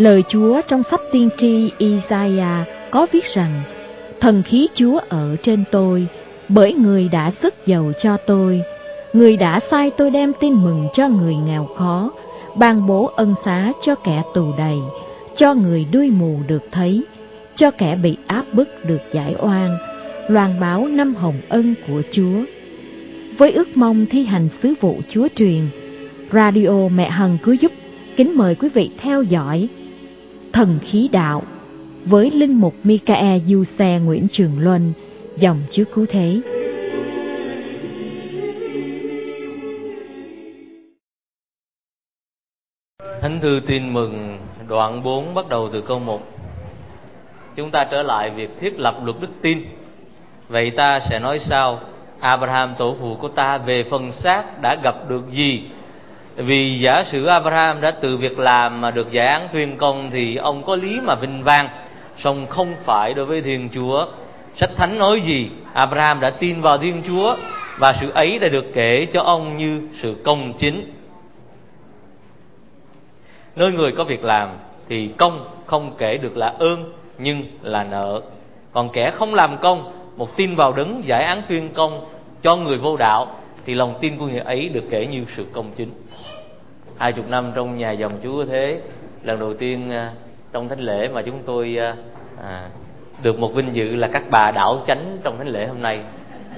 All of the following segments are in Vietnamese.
Lời Chúa trong sách tiên tri Isaiah có viết rằng: Thần khí Chúa ở trên tôi, bởi Người đã sức giàu cho tôi. Người đã sai tôi đem tin mừng cho người nghèo khó, ban bố ân xá cho kẻ tù đầy, cho người đuôi mù được thấy, cho kẻ bị áp bức được giải oan, loan báo năm hồng ân của Chúa. Với ước mong thi hành sứ vụ Chúa truyền, Radio Mẹ Hằng Cứu Giúp kính mời quý vị theo dõi Thần Khí Đạo với linh mục Michael Giuse Nguyễn Trường Luân, dòng Chúa Cứu Thế. Thánh thư Tin Mừng đoạn 4 bắt đầu từ câu 1. Chúng ta trở lại việc thiết lập luật đức tin. Vậy ta sẽ nói sao? Abraham tổ phụ của ta về phần xác đã gặp được gì? Vì giả sử Abraham đã từ việc làm mà được giải án tuyên công thì ông có lý mà vinh vang, song không phải đối với Thiên Chúa. Sách Thánh nói gì? Abraham đã tin vào Thiên Chúa, và sự ấy đã được kể cho ông như sự công chính. Nơi người có việc làm thì công không kể được là ơn, nhưng là nợ. Còn kẻ không làm công, một tin vào Đấng giải án tuyên công cho người vô đạo, thì lòng tin của người ấy được kể như sự công chính. 20 năm trong nhà dòng Chúa Thế, lần đầu tiên trong thánh lễ mà chúng tôi được một vinh dự là các bà đảo chánh trong thánh lễ hôm nay.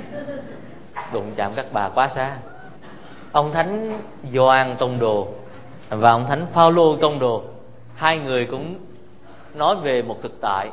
Đụng chạm các bà quá xa. Ông Thánh Gioan Tông Đồ và ông Thánh Phaolô Tông Đồ, hai người cũng nói về một thực tại.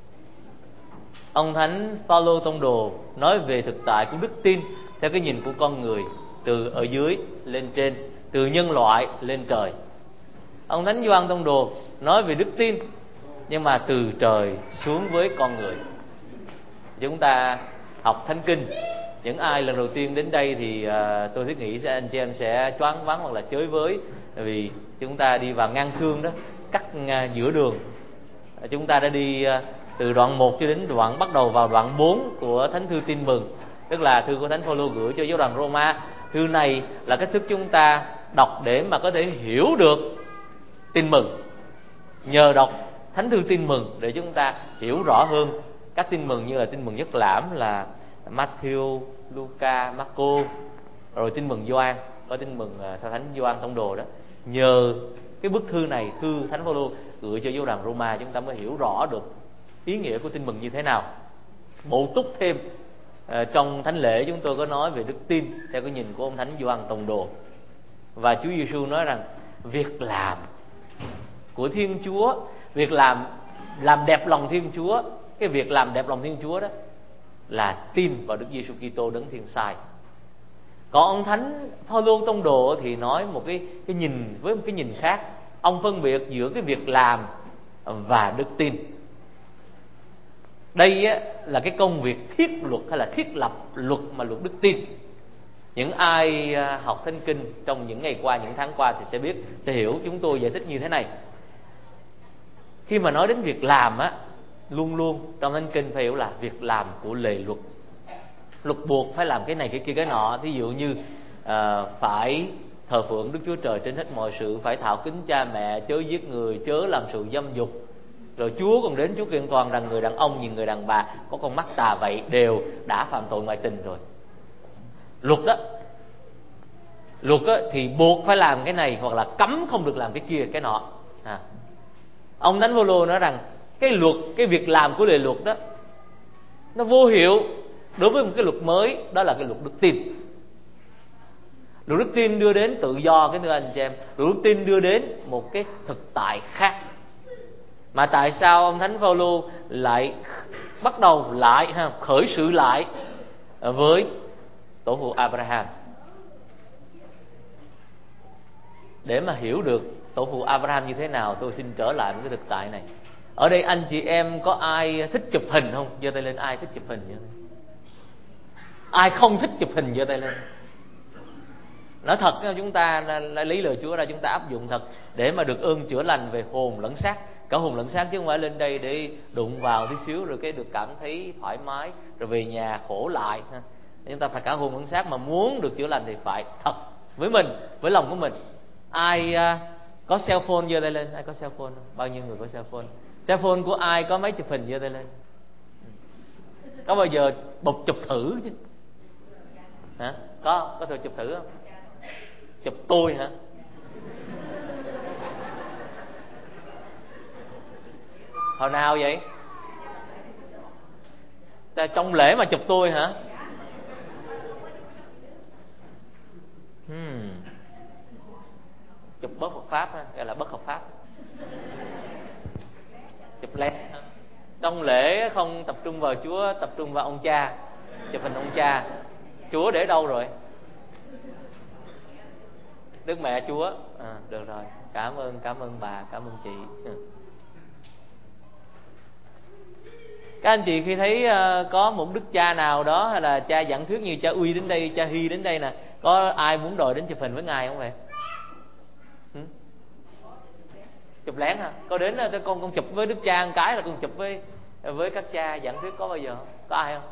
Ông Thánh Phaolô Tông Đồ nói về thực tại của đức tin theo cái nhìn của con người, từ ở dưới lên trên, từ nhân loại lên trời. Ông Thánh Gioan Tông Đồ nói về đức tin, nhưng mà từ trời xuống với con người. Chúng ta học Thánh Kinh, những ai lần đầu tiên đến đây thì tôi thiết nghĩ anh chị em sẽ choáng váng hoặc là chới với, vì chúng ta đi vào ngang xương đó, cắt giữa đường. Chúng ta đã đi từ đoạn 1 cho đến đoạn bắt đầu vào đoạn 4 của Thánh thư Tin Mừng, tức là thư của Thánh Phaolô gửi cho giáo đoàn Roma. Thư này là cách thức chúng ta đọc để mà có thể hiểu được Tin Mừng. Nhờ đọc Thánh thư Tin Mừng để chúng ta hiểu rõ hơn các tin mừng, như là tin mừng Nhất Lãm là Matthew, Luca, Marco, rồi tin mừng Gioan, có tin mừng theo Thánh Gioan Tông Đồ đó. Nhờ cái bức thư này, thư Thánh Phaolô gửi cho giáo đoàn Roma, chúng ta mới hiểu rõ được ý nghĩa của tin mừng như thế nào. Bổ túc thêm, trong thánh lễ chúng tôi có nói về đức tin theo cái nhìn của ông Thánh Gioan Tông Đồ. Và Chúa Giêsu nói rằng việc làm của Thiên Chúa, việc làm đẹp lòng Thiên Chúa, cái việc làm đẹp lòng Thiên Chúa đó là tin vào Đức Giêsu Kitô Đấng Thiên Sai. Còn ông Thánh Phaolô Tông Đồ thì nói một cái nhìn với một cái nhìn khác. Ông phân biệt giữa cái việc làm và đức tin. Đây là cái công việc thiết luật hay là thiết lập luật mà luật đức tin. Những ai học Thánh Kinh trong những ngày qua, những tháng qua thì sẽ biết, sẽ hiểu chúng tôi giải thích như thế này. Khi mà nói đến việc làm luôn luôn trong Thánh Kinh phải hiểu là việc làm của lề luật. Luật buộc phải làm cái này cái kia cái nọ. Thí dụ như phải thờ phượng Đức Chúa Trời trên hết mọi sự, phải thảo kính cha mẹ, chớ giết người, chớ làm sự dâm dục. Rồi Chúa còn đến Chúa kiện toàn rằng người đàn ông nhìn người đàn bà có con mắt tà vậy đều đã phạm tội ngoại tình rồi. Luật thì buộc phải làm cái này, hoặc là cấm không được làm cái kia cái nọ. Ông Thánh Phaolô nói rằng cái luật, cái việc làm của lề luật đó nó vô hiệu đối với một cái luật mới, đó là cái luật đức tin. Luật đức tin đưa đến tự do, cái thưa anh chị em. Luật đức tin đưa đến một cái thực tại khác. Mà tại sao ông Thánh Phaolô lại bắt đầu lại khởi sự lại với tổ phụ Abraham? Để mà hiểu được tổ phụ Abraham như thế nào, tôi xin trở lại một cái thực tại này. Ở đây anh chị em có ai thích chụp hình không? Giơ tay lên. Ai thích chụp hình? Ai không thích chụp hình? Giơ tay lên. Nói thật, chúng ta lấy lời Chúa ra, chúng ta áp dụng thật để mà được ơn chữa lành về hồn lẫn xác. Cả hồn lẫn xác, chứ không phải lên đây để đụng vào tí xíu rồi cái được cảm thấy thoải mái rồi về nhà khổ lại. Chúng ta phải cả hồn lẫn xác, mà muốn được chữa lành thì phải thật với mình, với lòng của mình. Ai Có cell phone giơ tay lên. Ai có cell phone không? Bao nhiêu người có cell phone? Cell phone của ai có máy chụp hình giơ tay lên. Có bao giờ bục chụp thử chứ? Hả? Có thử chụp thử không? Chụp tôi hả? Hồi nào vậy? Trong lễ mà chụp tôi hả? Chụp bất hợp pháp ha, gọi là bất hợp pháp. Chụp lén hả? Trong lễ không tập trung vào Chúa, tập trung vào ông cha. Chụp hình ông cha. Chúa để đâu rồi? Đức Mẹ Chúa. Được rồi. Cảm ơn bà, cảm ơn chị. Các anh chị khi thấy có một đức cha nào đó, hay là cha giảng thuyết như cha Uy đến đây, cha Hy đến đây nè, có ai muốn đòi đến chụp hình với ngài không vậy? Chụp lén hả? Có đến là con chụp với đức cha một cái, là con chụp với các cha giảng thuyết, có bao giờ không? Có ai không?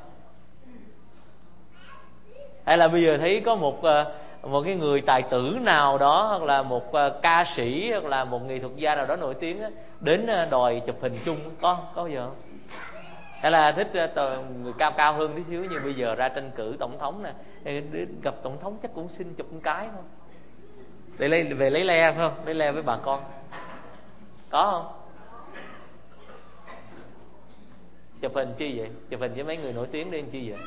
Hay là bây giờ thấy có một cái người tài tử nào đó, hoặc là một ca sĩ, hoặc là một nghệ thuật gia nào đó nổi tiếng á, đến đòi chụp hình chung, có bao giờ không? Hay là thích người cao hơn tí xíu, như bây giờ ra tranh cử tổng thống nè, gặp tổng thống chắc cũng xin chụp một cái thôi, để lấy le, phải không? Lấy le với bà con. Có không? Chụp hình chi vậy? Chụp hình với mấy người nổi tiếng đi làm chi vậy?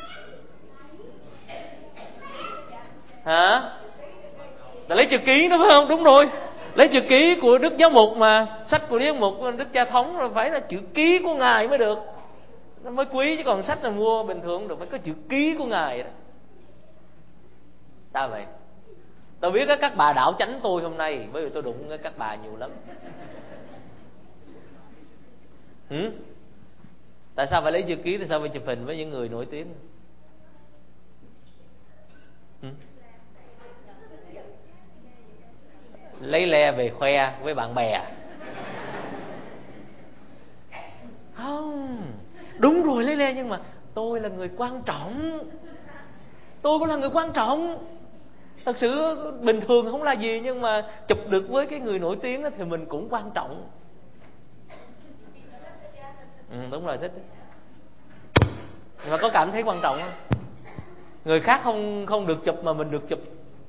Hả? Là lấy chữ ký đó phải không? Đúng rồi, lấy chữ ký của Đức Giáo Mục mà. Sách của Đức Giáo Mục, Đức Cha Thống rồi, phải là chữ ký của ngài mới được, nó mới quý, chứ còn sách là mua bình thường được, phải có chữ ký của ngài đó. Sao vậy? Tôi biết các bà đạo chánh tôi hôm nay, bởi vì tôi đụng các bà nhiều lắm. Tại sao phải lấy chữ ký? Tại sao phải chụp hình với những người nổi tiếng? Lấy le về khoe với bạn bè. Không, đúng rồi, lấy le, nhưng mà tôi là người quan trọng. Tôi cũng là người quan trọng. Thật sự bình thường không là gì, nhưng mà chụp được với cái người nổi tiếng đó thì mình cũng quan trọng. Đúng rồi, thích. Nhưng mà có cảm thấy quan trọng không? Người khác không được chụp mà mình được chụp.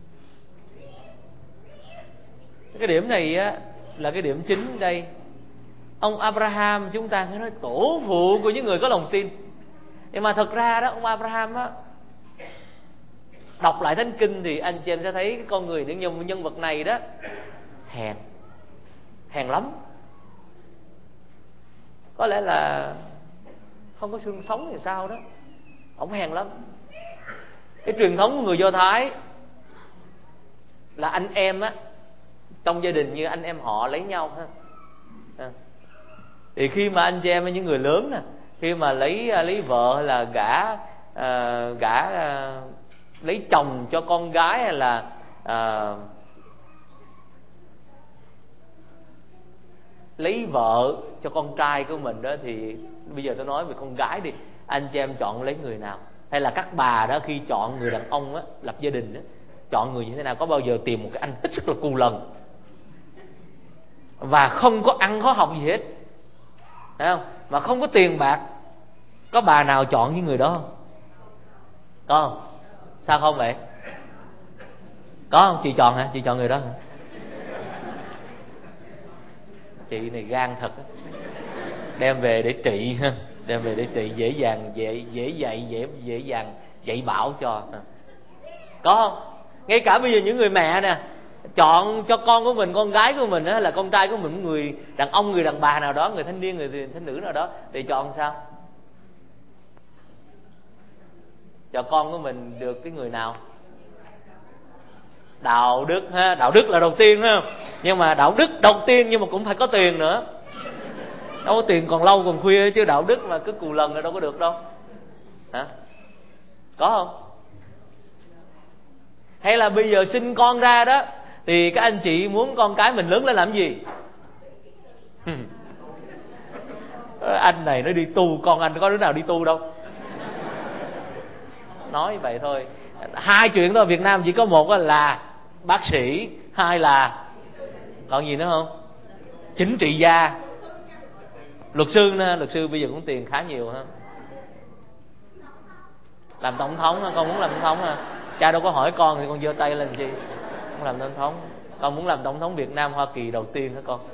Cái điểm này á là cái điểm chính đây. Ông Abraham, chúng ta nghe nói tổ phụ của những người có lòng tin. Nhưng mà thật ra đó, ông Abraham á, đọc lại Thánh Kinh thì anh chị em sẽ thấy cái con người, những nhân vật này đó hèn lắm. Có lẽ là không có xương sống thì sao đó, ông hèn lắm. Cái truyền thống của người Do Thái là anh em á, trong gia đình như anh em họ lấy nhau ha. Thì khi mà anh chị em, những người lớn nè, khi mà lấy vợ hay là gả lấy chồng cho con gái, hay là lấy vợ cho con trai của mình đó, thì bây giờ tôi nói về con gái đi, anh chị em chọn lấy người nào? Hay là các bà đó khi chọn người đàn ông á, lập gia đình á, chọn người như thế nào? Có bao giờ tìm một cái anh hết sức là cù lần và không có ăn khó học gì hết, thấy không? Mà không có tiền bạc, có bà nào chọn những người đó không? Có không? Sao không vậy? Có không? Chị chọn hả? Chị chọn người đó hả? Chị này gan thật á. Đem về để trị ha, đem về để trị, dễ dàng dạy bảo cho. Có không? Ngay cả bây giờ những người mẹ nè, chọn cho con của mình, con gái của mình hay là con trai của mình, người đàn ông, người đàn bà nào đó, người thanh niên, người thanh nữ nào đó, thì chọn sao? Cho con của mình được cái người nào? Đạo đức ha, đạo đức là đầu tiên ha. Nhưng mà đạo đức đầu tiên, nhưng mà cũng phải có tiền nữa. Đâu có tiền còn lâu còn khuya, chứ đạo đức mà cứ cù lần là đâu có được đâu. Hả? Có không? Hay là bây giờ sinh con ra đó, thì các anh chị muốn con cái mình lớn lên làm gì? Anh này nó đi tu, con anh có đứa nào đi tu đâu. Nói vậy thôi. Hai chuyện thôi, Việt Nam chỉ có một là bác sĩ, hai là Còn gì nữa không? Chính trị gia. Luật sư bây giờ cũng tiền khá nhiều ha. Làm tổng thống ha, con muốn làm tổng thống ha? Cha đâu có hỏi con thì con giơ tay lên chi? Con làm tổng thống. Con muốn làm tổng thống Việt Nam Hoa Kỳ đầu tiên hả con?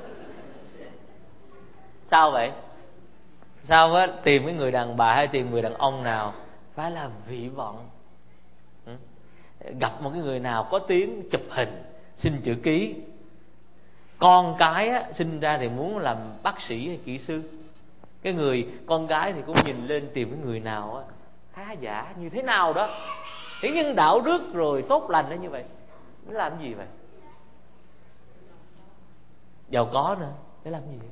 Sao vậy? Sao á? Tìm cái người đàn bà hay tìm người đàn ông nào phải là vị vọng. Gặp một cái người nào có tiếng chụp hình, xin chữ ký. Con cái á, sinh ra thì muốn làm bác sĩ hay kỹ sư. Cái người con gái thì cũng nhìn lên tìm cái người nào á khá giả như thế nào đó, thế nhưng đạo đức rồi tốt lành đó, như vậy nó làm gì vậy? Giàu có nữa để làm gì?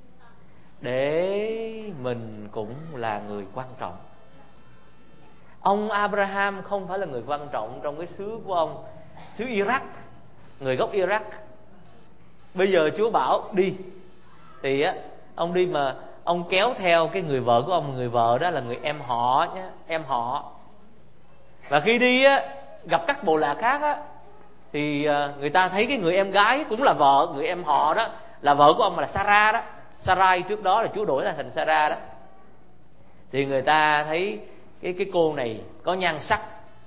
Để mình cũng là người quan trọng. Ông Abraham không phải là người quan trọng trong cái xứ của ông, xứ Iraq, người gốc Iraq. Bây giờ Chúa bảo đi thì á, ông đi mà ông kéo theo cái người vợ của ông. Người vợ đó là người em họ nhé, em họ. Và khi đi á, gặp các bộ lạc khác á, thì người ta thấy cái người em gái cũng là vợ, người em họ đó là vợ của ông là Sarah đó. Sarai trước đó là Chúa đổi là thành Sarah đó. Thì người ta thấy cái cô này có nhan sắc.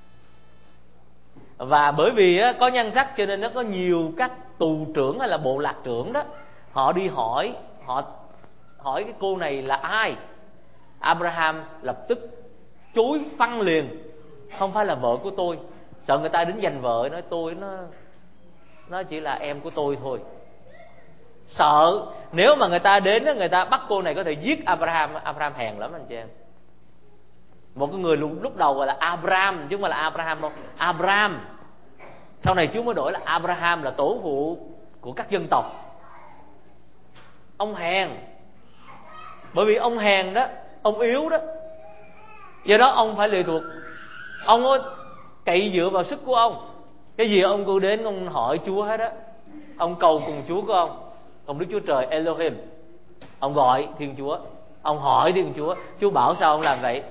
Và bởi vì á, có nhan sắc cho nên nó có nhiều các tù trưởng hay là bộ lạc trưởng đó, họ đi hỏi cái cô này là ai. Abraham lập tức chối phăng liền: không phải là vợ của tôi. Sợ người ta đến giành vợ, nói tôi nó chỉ là em của tôi thôi. Sợ nếu mà người ta đến, người ta bắt cô này có thể giết Abraham. Abraham hèn lắm anh chị em. Một cái người lúc đầu gọi là Abraham chứ không phải là Abraham đâu, Abraham. Sau này Chúa mới đổi là Abraham, là tổ phụ của các dân tộc. Ông hèn. Bởi vì ông hèn đó, ông yếu đó, do đó ông phải lệ thuộc. Ông có cậy dựa vào sức của ông. Cái gì ông cứ đến ông hỏi Chúa hết á. Ông cầu cùng Chúa của ông Đức Chúa Trời Elohim. Ông gọi Thiên Chúa, ông hỏi Thiên Chúa, Chúa bảo sao ông làm vậy.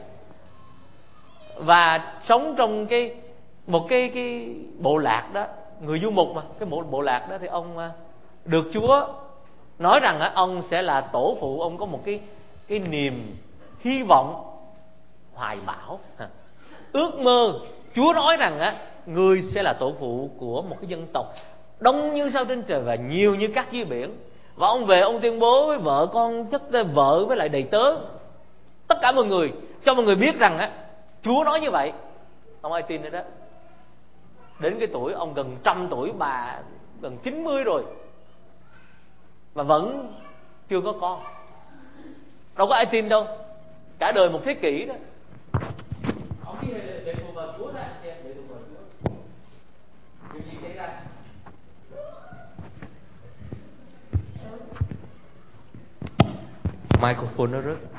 Và sống trong một cái bộ lạc đó, người du mục mà, cái bộ lạc đó, thì ông được Chúa nói rằng ông sẽ là tổ phụ. Ông có một cái niềm hy vọng hoài bão, ước mơ. Chúa nói rằng ngươi sẽ là tổ phụ của một cái dân tộc đông như sao trên trời và nhiều như cát dưới biển. Và ông về ông tuyên bố với vợ con, vợ với lại đầy tớ, tất cả mọi người, cho mọi người biết rằng Chúa nói như vậy. Không ai tin nữa đó. Đến cái tuổi ông gần 100 tuổi, bà gần 90 rồi mà vẫn chưa có con. Đâu có ai tin đâu. Cả đời một thế kỷ đó. Ông đi lệ thuộc vào Chúa đó, lệ thuộc vào Chúa. Điều gì xảy ra? Microphone nó rớt.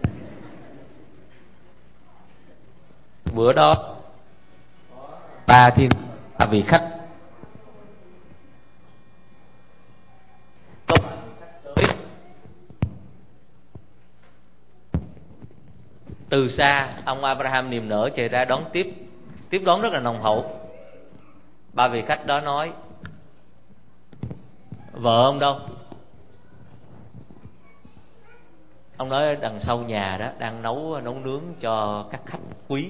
Bữa đó 3 vị khách. Từ xa ông Abraham niềm nở chạy ra đón tiếp đón rất là nồng hậu. 3 vị khách đó nói: vợ ông đâu? Ông nói đằng sau nhà đó đang nấu nướng cho các khách quý.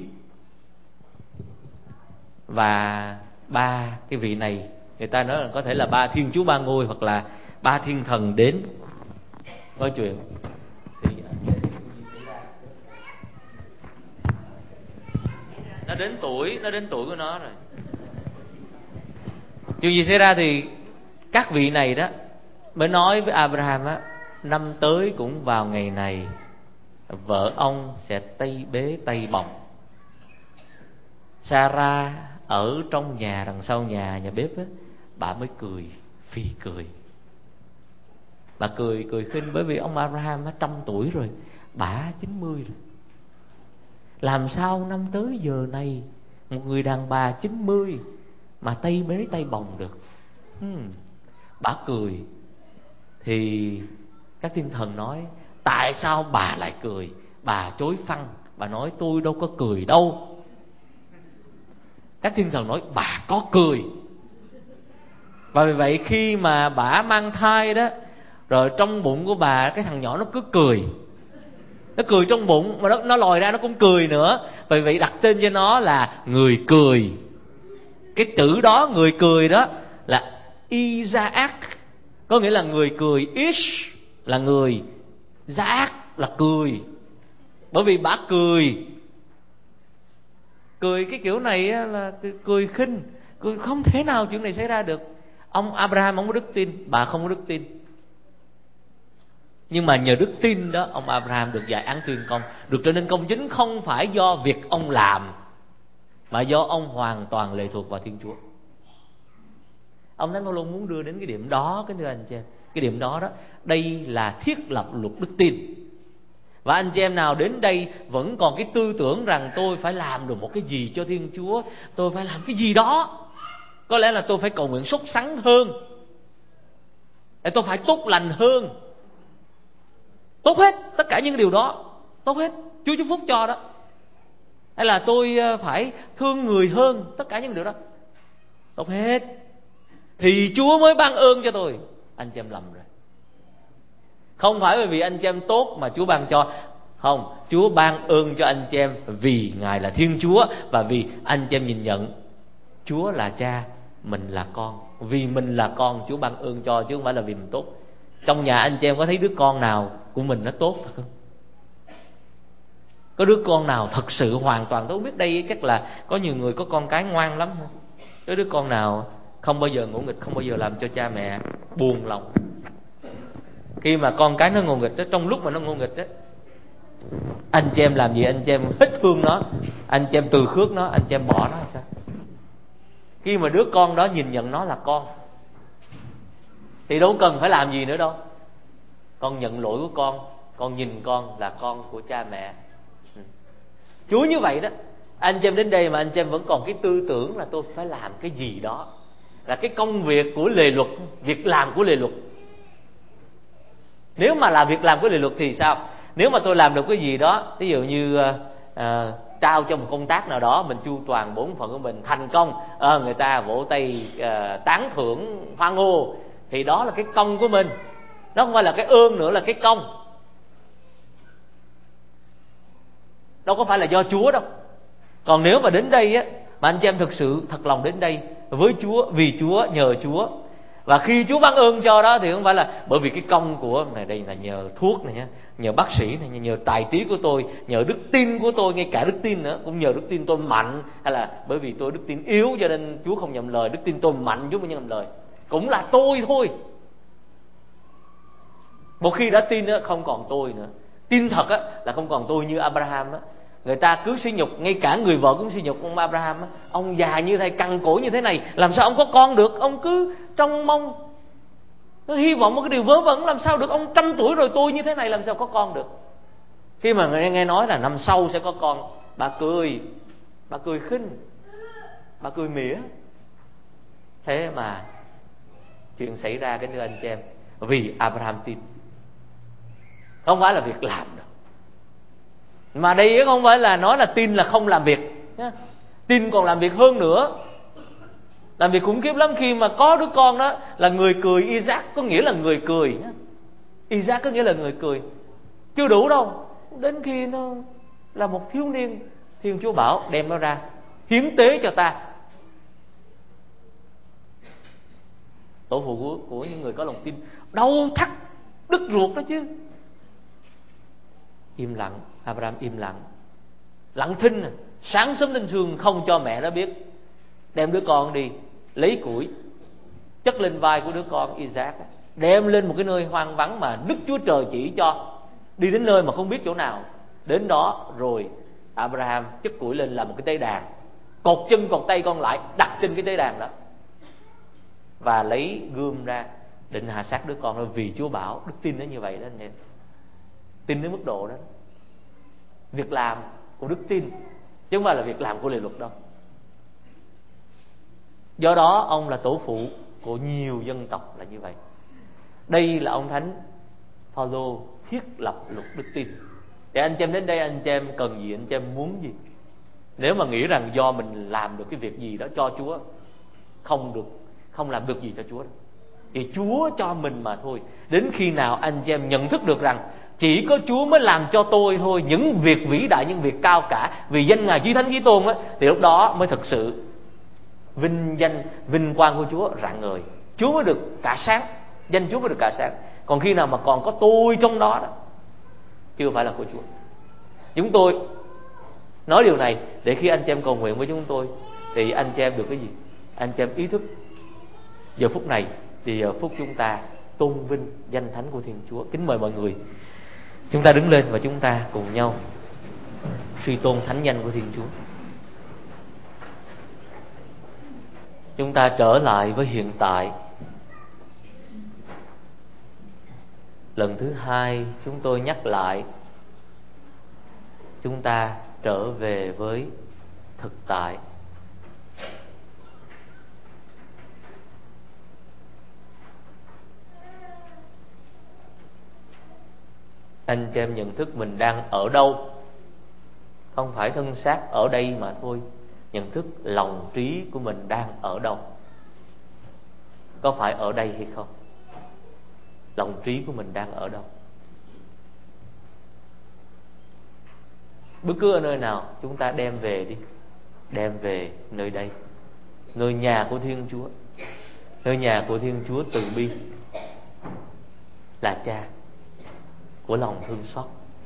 Và 3 cái vị này, người ta nói là có thể là 3 Thiên Chúa Ba Ngôi hoặc là 3 thiên thần đến nói chuyện. Thì nó đến tuổi của nó rồi. Chuyện gì xảy ra thì các vị này đó mới nói với Abraham năm tới cũng vào ngày này, vợ ông sẽ tay bế tay bồng. Sarah ở trong nhà, đằng sau nhà bếp bà mới phì cười. Bà cười khinh, bởi vì ông Abraham 100 tuổi rồi, bà 90 rồi. Làm sao năm tới giờ này một người đàn bà 90 mà tay bế tay bồng được? Bà cười. Thì các thiên thần nói: tại sao bà lại cười? Bà chối phăng, bà nói tôi đâu có cười đâu. Các thiên thần nói: bà có cười. Và vì vậy khi mà bà mang thai đó, rồi trong bụng của bà cái thằng nhỏ nó cứ cười. Nó cười trong bụng mà nó lòi ra nó cũng cười nữa. Vì vậy đặt tên cho nó là người cười. Cái chữ đó, người cười đó là Isaac, có nghĩa là người cười. Ish là người, Isaac là cười. Bởi vì bà cười cái kiểu này là cười khinh, cười không thể nào chuyện này xảy ra được. Ông Abraham ông có đức tin, bà không có đức tin. Nhưng mà nhờ đức tin đó, ông Abraham được giải án tuyên công, được trở nên công chính không phải do việc ông làm, mà do ông hoàn toàn lệ thuộc vào Thiên Chúa. Ông Thánh Phaolô muốn đưa đến cái điểm đó, cái thưa anh chị em. Cái điểm đó đó, đây là thiết lập luật đức tin. Và anh chị em nào đến đây vẫn còn cái tư tưởng rằng tôi phải làm được một cái gì cho Thiên Chúa, tôi phải làm cái gì đó, có lẽ là tôi phải cầu nguyện sốt sắng hơn, tôi phải tốt lành hơn. Tốt hết, tất cả những điều đó tốt hết, Chúa chúc phúc cho đó. Hay là tôi phải thương người hơn, tất cả những điều đó tốt hết, thì Chúa mới ban ơn cho tôi. Anh chị em lầm rồi. Không phải bởi vì anh chị em tốt mà Chúa ban cho. Không, Chúa ban ơn cho anh chị em vì Ngài là Thiên Chúa, và vì anh chị em nhìn nhận Chúa là cha, mình là con. Vì mình là con, Chúa ban ơn cho, chứ không phải là vì mình tốt. Trong nhà anh chị em có thấy đứa con nào của mình nó tốt thật không? Có đứa con nào thật sự hoàn toàn, tôi không biết đây chắc là có nhiều người có con cái ngoan lắm. Có đứa con nào không bao giờ ngỗ nghịch, không bao giờ làm cho cha mẹ buồn lòng. Khi mà con cái nó ngỗ nghịch đó, trong lúc mà nó ngỗ nghịch đó, anh chị em làm gì? Anh chị em hết thương nó, anh chị em từ khước nó, anh chị em bỏ nó hay sao? Khi mà đứa con đó nhìn nhận nó là con thì đâu cần phải làm gì nữa đâu. Con nhận lỗi của con nhìn con là con của cha mẹ. Chúa như vậy đó. Anh chị em đến đây mà anh chị em vẫn còn cái tư tưởng là tôi phải làm cái gì đó, là cái công việc của lề luật, việc làm của lề luật. Nếu mà là việc làm của lề luật thì sao? Nếu mà tôi làm được cái gì đó, ví dụ như trao cho một công tác nào đó, mình chu toàn bổn phận của mình thành công, người ta vỗ tay tán thưởng hoan hô, thì đó là cái công của mình. Nó không phải là cái ơn nữa, là cái công. Đâu có phải là do Chúa đâu. Còn nếu mà đến đây á, mà anh chị em thực sự thật lòng đến đây với Chúa, vì Chúa, nhờ Chúa, và khi Chúa ban ơn cho đó, thì không phải là bởi vì cái công của này, đây là nhờ thuốc này nhá, nhờ bác sĩ này, nhờ tài trí của tôi, nhờ đức tin của tôi, ngay cả đức tin nữa cũng nhờ đức tin tôi mạnh, hay là bởi vì tôi đức tin yếu cho nên Chúa không nhận lời, đức tin tôi mạnh Chúa mới nhận lời. Cũng là tôi thôi. Một khi đã tin á, không còn tôi nữa. Tin thật á, là không còn tôi như Abraham á. Người ta cứ sỉ nhục, ngay cả người vợ cũng sỉ nhục ông Abraham á. Ông già như thế, cằn cỗi như thế này, làm sao ông có con được? Ông cứ trông mong, cứ hy vọng một cái điều vớ vẩn, làm sao được? Ông 100 tuổi rồi, tôi như thế này làm sao có con được? Khi mà người nghe nói là năm sau sẽ có con, bà cười khinh, bà cười mỉa. Thế mà chuyện xảy ra cái nơi anh chị em, vì Abraham tin. Không phải là việc làm đâu. Mà đây không phải là nói là tin là không làm việc. Tin còn làm việc hơn nữa. Làm việc khủng khiếp lắm. Khi mà có đứa con đó là người cười, Isaac có nghĩa là người cười. Isaac có nghĩa là người cười. Chưa đủ đâu. Đến khi nó là một thiếu niên, Thiên Chúa bảo đem nó ra hiến tế cho ta. Tổ phụ của những người có lòng tin đau thắt đứt ruột đó chứ. Im lặng, Abraham im lặng, lặng thinh, sáng sớm tinh sương không cho mẹ nó biết. Đem đứa con đi, lấy củi chất lên vai của đứa con Isaac, đem lên một cái nơi hoang vắng mà Đức Chúa Trời chỉ cho. Đi đến nơi mà không biết chỗ nào, đến đó rồi Abraham chất củi lên làm một cái tế đàn, cột chân cột tay con lại đặt trên cái tế đàn đó, và lấy gươm ra định hạ sát đứa con đó. Vì Chúa bảo, đức tin nó như vậy đó anh em. Tin đến mức độ đó, việc làm của đức tin chứ không phải là việc làm của lề luật đâu. Do đó ông là tổ phụ của nhiều dân tộc là như vậy. Đây là ông Thánh Phaolô thiết lập luật đức tin. Để anh chị em đến đây, anh chị em cần gì, anh chị em muốn gì. Nếu mà nghĩ rằng do mình làm được cái việc gì đó cho Chúa, không không làm được gì cho Chúa đâu. Chỉ Chúa cho mình mà thôi. Đến khi nào anh chị em nhận thức được rằng chỉ có Chúa mới làm cho tôi thôi những việc vĩ đại, những việc cao cả vì danh Ngài Chí Thánh Chí Tôn á, thì lúc đó mới thực sự vinh danh, vinh quang của Chúa rạng ngời. Chúa mới được cả sáng, danh Chúa mới được cả sáng. Còn khi nào mà còn có tôi trong đó đó, chưa phải là của Chúa. Chúng tôi nói điều này để khi anh chị em cầu nguyện với chúng tôi thì anh chị em được cái gì? Anh chị em ý thức giờ phút này thì giờ phút chúng ta tôn vinh danh thánh của Thiên Chúa. Kính mời mọi người, chúng ta đứng lên và chúng ta cùng nhau suy tôn thánh danh của Thiên Chúa. Chúng ta trở lại với hiện tại. Lần thứ hai chúng tôi nhắc lại, chúng ta trở về với thực tại. Anh chị em nhận thức mình đang ở đâu, không phải thân xác ở đây mà thôi. Nhận thức lòng trí của mình đang ở đâu, có phải ở đây hay không? Lòng trí của mình đang ở đâu? Bất cứ ở nơi nào chúng ta đem về đi, đem về nơi đây, nơi nhà của Thiên Chúa. Nơi nhà của Thiên Chúa từ bi, là Cha của lòng thương xót.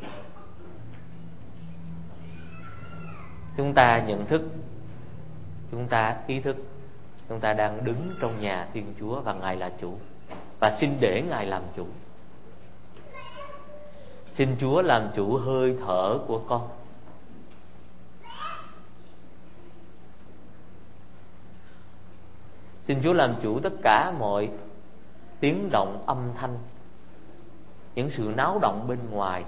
Chúng ta nhận thức, chúng ta ý thức, chúng ta đang đứng trong nhà Thiên Chúa và Ngài là chủ. Và xin để Ngài làm chủ. Xin Chúa làm chủ hơi thở của con. Xin Chúa làm chủ tất cả mọi tiếng động âm thanh, những sự náo động bên ngoài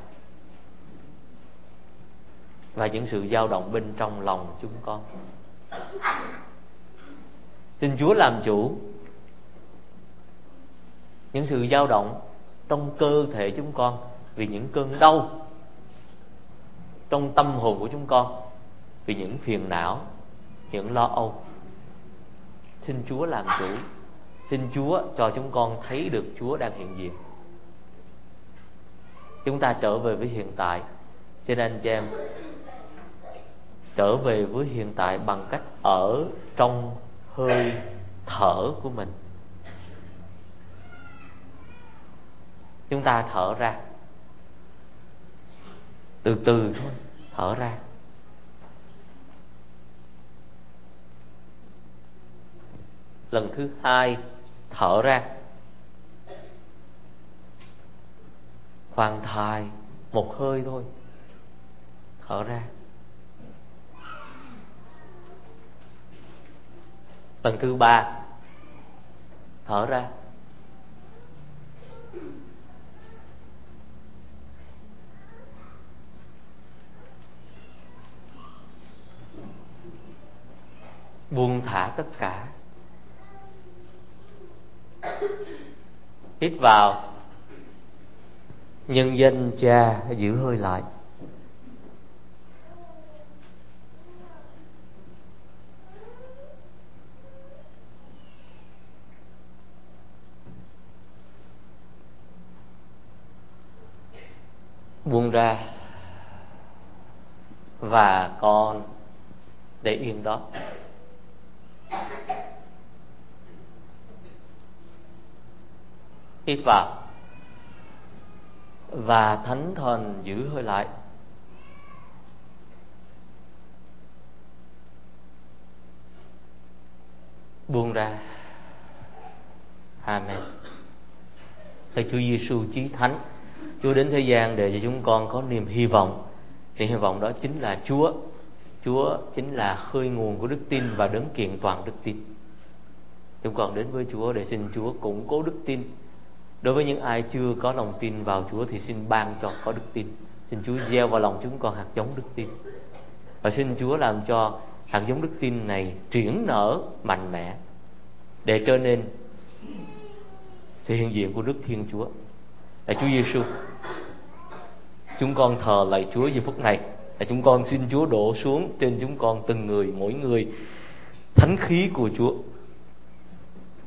và những sự dao động bên trong lòng chúng con. Xin Chúa làm chủ những sự dao động trong cơ thể chúng con vì những cơn đau, trong tâm hồn của chúng con vì những phiền não, những lo âu. Xin Chúa làm chủ. Xin Chúa cho chúng con thấy được Chúa đang hiện diện. Chúng ta trở về với hiện tại. Cho nên anh chị em trở về với hiện tại bằng cách ở trong hơi thở của mình. Chúng ta thở ra, từ từ thôi, thở ra. Lần thứ hai, thở ra. Khoan thai một hơi thôi, thở ra. Lần thứ ba, thở ra. Buông thả tất cả. Hít vào, nhân danh Cha giữ hơi lại. Buông ra và con để yên đó. Hít vào và Thánh Thần giữ hơi lại. Buông ra. Amen. Thưa Chúa Giêsu Chí Thánh, Chúa đến thế gian để cho chúng con có niềm hy vọng. Niềm hy vọng đó chính là Chúa. Chúa chính là khơi nguồn của đức tin và đấng kiện toàn đức tin. Chúng con đến với Chúa để xin Chúa củng cố đức tin. Đối với những ai chưa có lòng tin vào Chúa thì xin ban cho có đức tin. Xin Chúa gieo vào lòng chúng con hạt giống đức tin. Và xin Chúa làm cho hạt giống đức tin này triển nở mạnh mẽ để trở nên sự hiện diện của Đức Thiên Chúa là Chúa Giêsu. Chúng con thờ lạy Chúa giờ phút này, là chúng con xin Chúa đổ xuống trên chúng con từng người, mỗi người thánh khí của Chúa,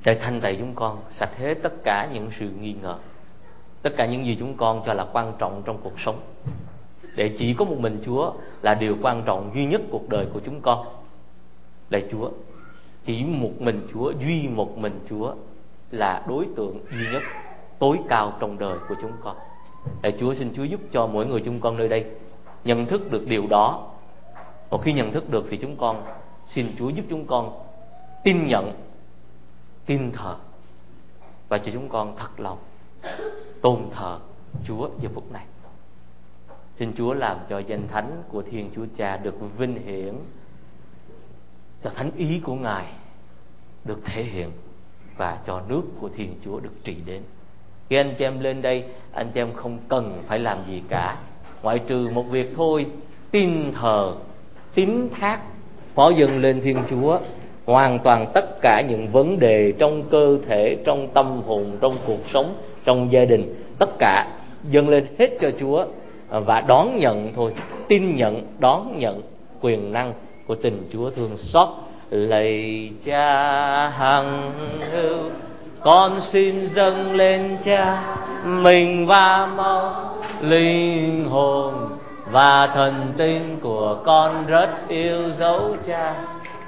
để thanh tẩy chúng con sạch hết tất cả những sự nghi ngờ, tất cả những gì chúng con cho là quan trọng trong cuộc sống, để chỉ có một mình Chúa là điều quan trọng duy nhất cuộc đời của chúng con. Lạy Chúa, chỉ một mình Chúa, duy một mình Chúa là đối tượng duy nhất, tối cao trong đời của chúng con. Lạy Chúa, xin Chúa giúp cho mỗi người chúng con nơi đây nhận thức được điều đó. Một khi nhận thức được thì chúng con xin Chúa giúp chúng con tin nhận, tin thờ, và cho chúng con thật lòng tôn thờ Chúa giờ phút này. Xin Chúa làm cho danh thánh của Thiên Chúa Cha được vinh hiển, cho thánh ý của Ngài được thể hiện, và cho nước của Thiên Chúa được trị đến. Khi anh chị em lên đây, anh chị em không cần phải làm gì cả, ngoại trừ một việc thôi: tin thờ, tín thác, phó dâng lên Thiên Chúa hoàn toàn tất cả những vấn đề trong cơ thể, trong tâm hồn, trong cuộc sống, trong gia đình, tất cả dâng lên hết cho Chúa, và đón nhận thôi, tin nhận, đón nhận quyền năng của tình Chúa thương xót. Lạy Cha hằng hữu, con xin dâng lên Cha mình và máu, linh hồn và thần tinh của con rất yêu dấu Cha.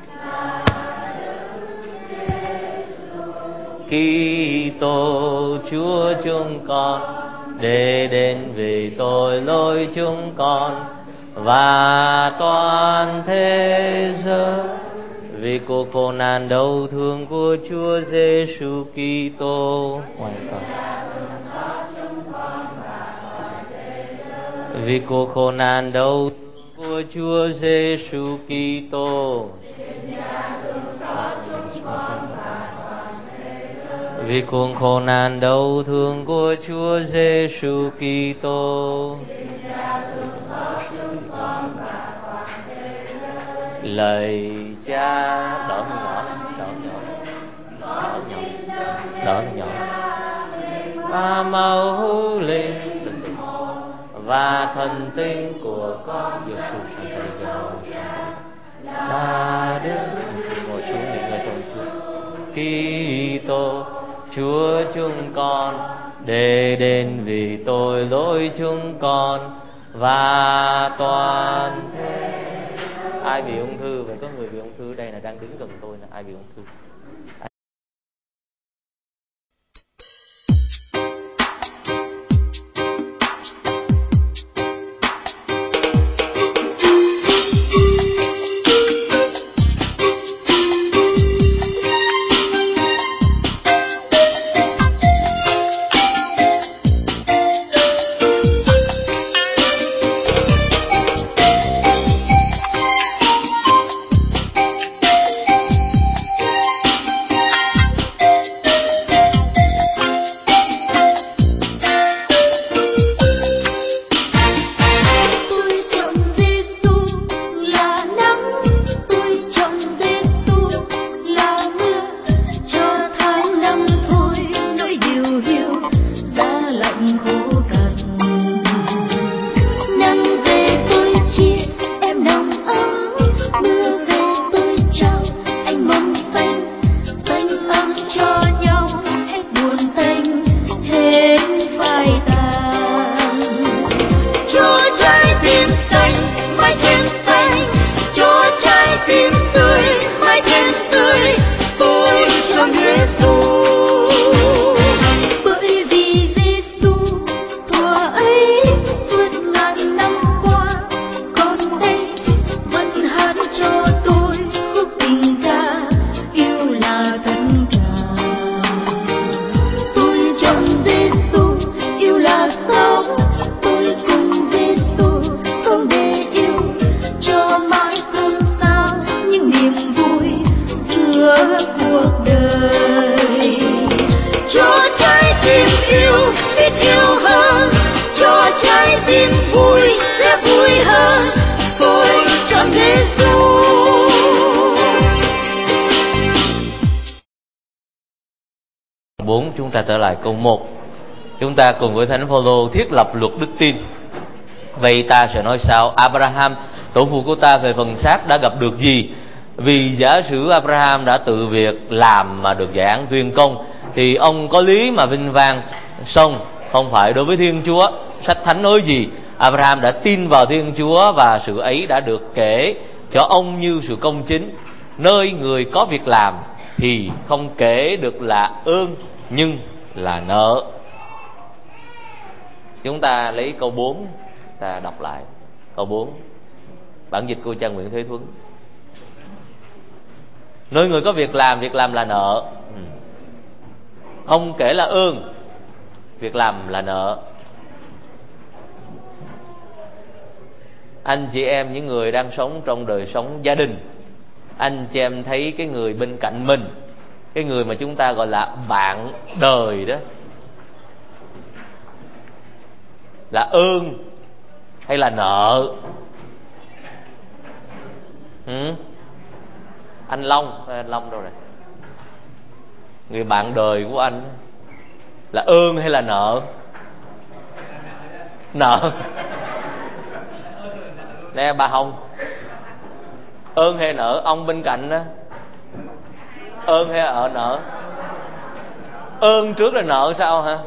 Kitô Chúa chúng con, để đến vì tội lỗi chúng con và toàn thế giới, vì cuộc khổ nạn đau thương của Chúa Giêsu Kitô. Vì cuộc khổ nạn đau thương của Chúa Giêsu Kitô. Vì cuộc khổ nạn đau thương của Chúa Giêsu Kitô. Lạy Cha, đỡ nhỏ, đỡ nhỏ, và máu linh và thần tinh của con Giêsu là Đức. Ngồi xuống những người trong Chúa. Kitô Chúa chúng con, để đến vì tội lỗi chúng con và toàn thế. Ai bị ung thư? Vậy có người bị ung thư đây là đang đứng gần tôi, là ai bị ung thư? Chúng ta trở lại câu 1. Chúng ta cùng với Thánh Phaolô thiết lập luật đức tin. Vậy ta sẽ nói sao? Abraham, tổ phụ của ta về phần xác, đã gặp được gì? Vì giả sử Abraham đã tự việc làm mà được giải án tuyên công, thì ông có lý mà vinh vang, song không phải đối với Thiên Chúa. Sách Thánh nói gì? Abraham đã tin vào Thiên Chúa, và sự ấy đã được kể cho ông như sự công chính. Nơi người có việc làm thì không kể được là ơn, nhưng là nợ. Chúng ta lấy câu 4, ta đọc lại câu 4, bản dịch của cha Nguyễn Thế Thuấn. Nơi người có việc làm là nợ, không kể là ơn, việc làm là nợ. Anh chị em, những người đang sống trong đời sống gia đình, anh chị em thấy cái người bên cạnh mình, cái người mà chúng ta gọi là bạn đời đó, là ơn hay là nợ? Anh Long đâu rồi? Người bạn đời của anh là ơn hay là nợ? Nợ. Nè bà Hồng, ơn hay nợ? Ông bên cạnh đó, ơn hay ở nợ? Ơn trước là nợ sao hả?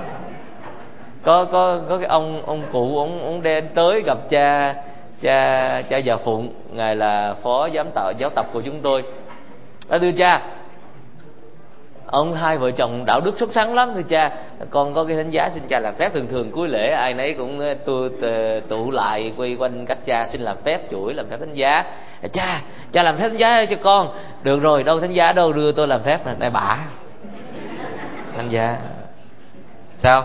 Có cái ông cụ, ông đem tới gặp cha già Phụng, ngài là phó giáo tập của chúng tôi. Thưa cha, ông hai vợ chồng đạo đức xuất sắc lắm. Thưa cha, con có cái thánh giá xin cha làm phép. Thường cuối lễ ai nấy cũng tụ lại quay quanh các cha xin làm phép, chuỗi làm phép thánh giá. Cha làm phép thánh giá cho con. Được rồi, đâu thánh giá đâu, đưa tôi làm phép này. Đây bả thánh giá. Sao?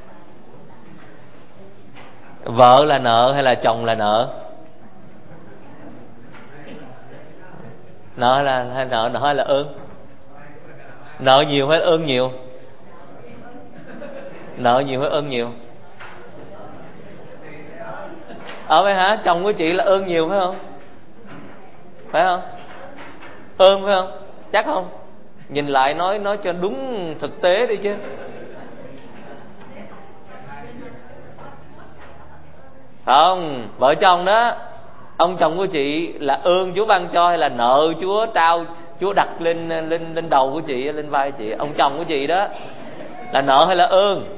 Vợ là nợ hay là chồng là nợ? Nợ hay nợ hay là ơn? Nợ nhiều hay ơn nhiều? Nợ nhiều hay ơn nhiều? Vậy hả? Chồng của chị là ơn nhiều phải không? Phải không? Ơn phải không? Chắc không? Nhìn lại nói cho đúng thực tế đi chứ. Không, vợ chồng đó, ông chồng của chị là ơn Chúa ban cho hay là nợ Chúa trao, Chúa đặt lên đầu của chị, lên vai chị? Ông chồng của chị đó là nợ hay là ơn?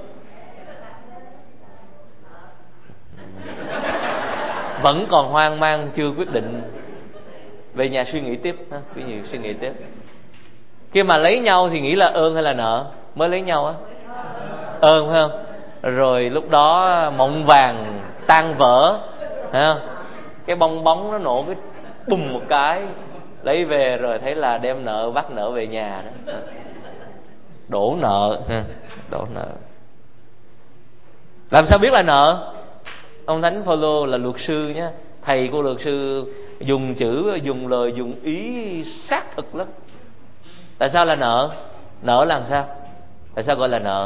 Vẫn còn hoang mang, chưa quyết định. Về nhà suy nghĩ tiếp ha, suy nghĩ tiếp. Khi mà lấy nhau thì nghĩ là ơn hay là nợ? Mới lấy nhau á, ơn phải không? Rồi lúc đó mộng vàng tan vỡ, thấy không? Cái bong bóng nó nổ cái bùng một cái, lấy về rồi thấy là đem nợ, vắt nợ về nhà đó. Đổ nợ, đổ nợ. Làm sao biết là nợ? Ông Thánh Phaolô là luật sư nhé, thầy của luật sư dùng chữ, dùng lời, dùng ý xác thực lắm. Tại sao là nợ? Nợ là sao? Tại sao gọi là nợ?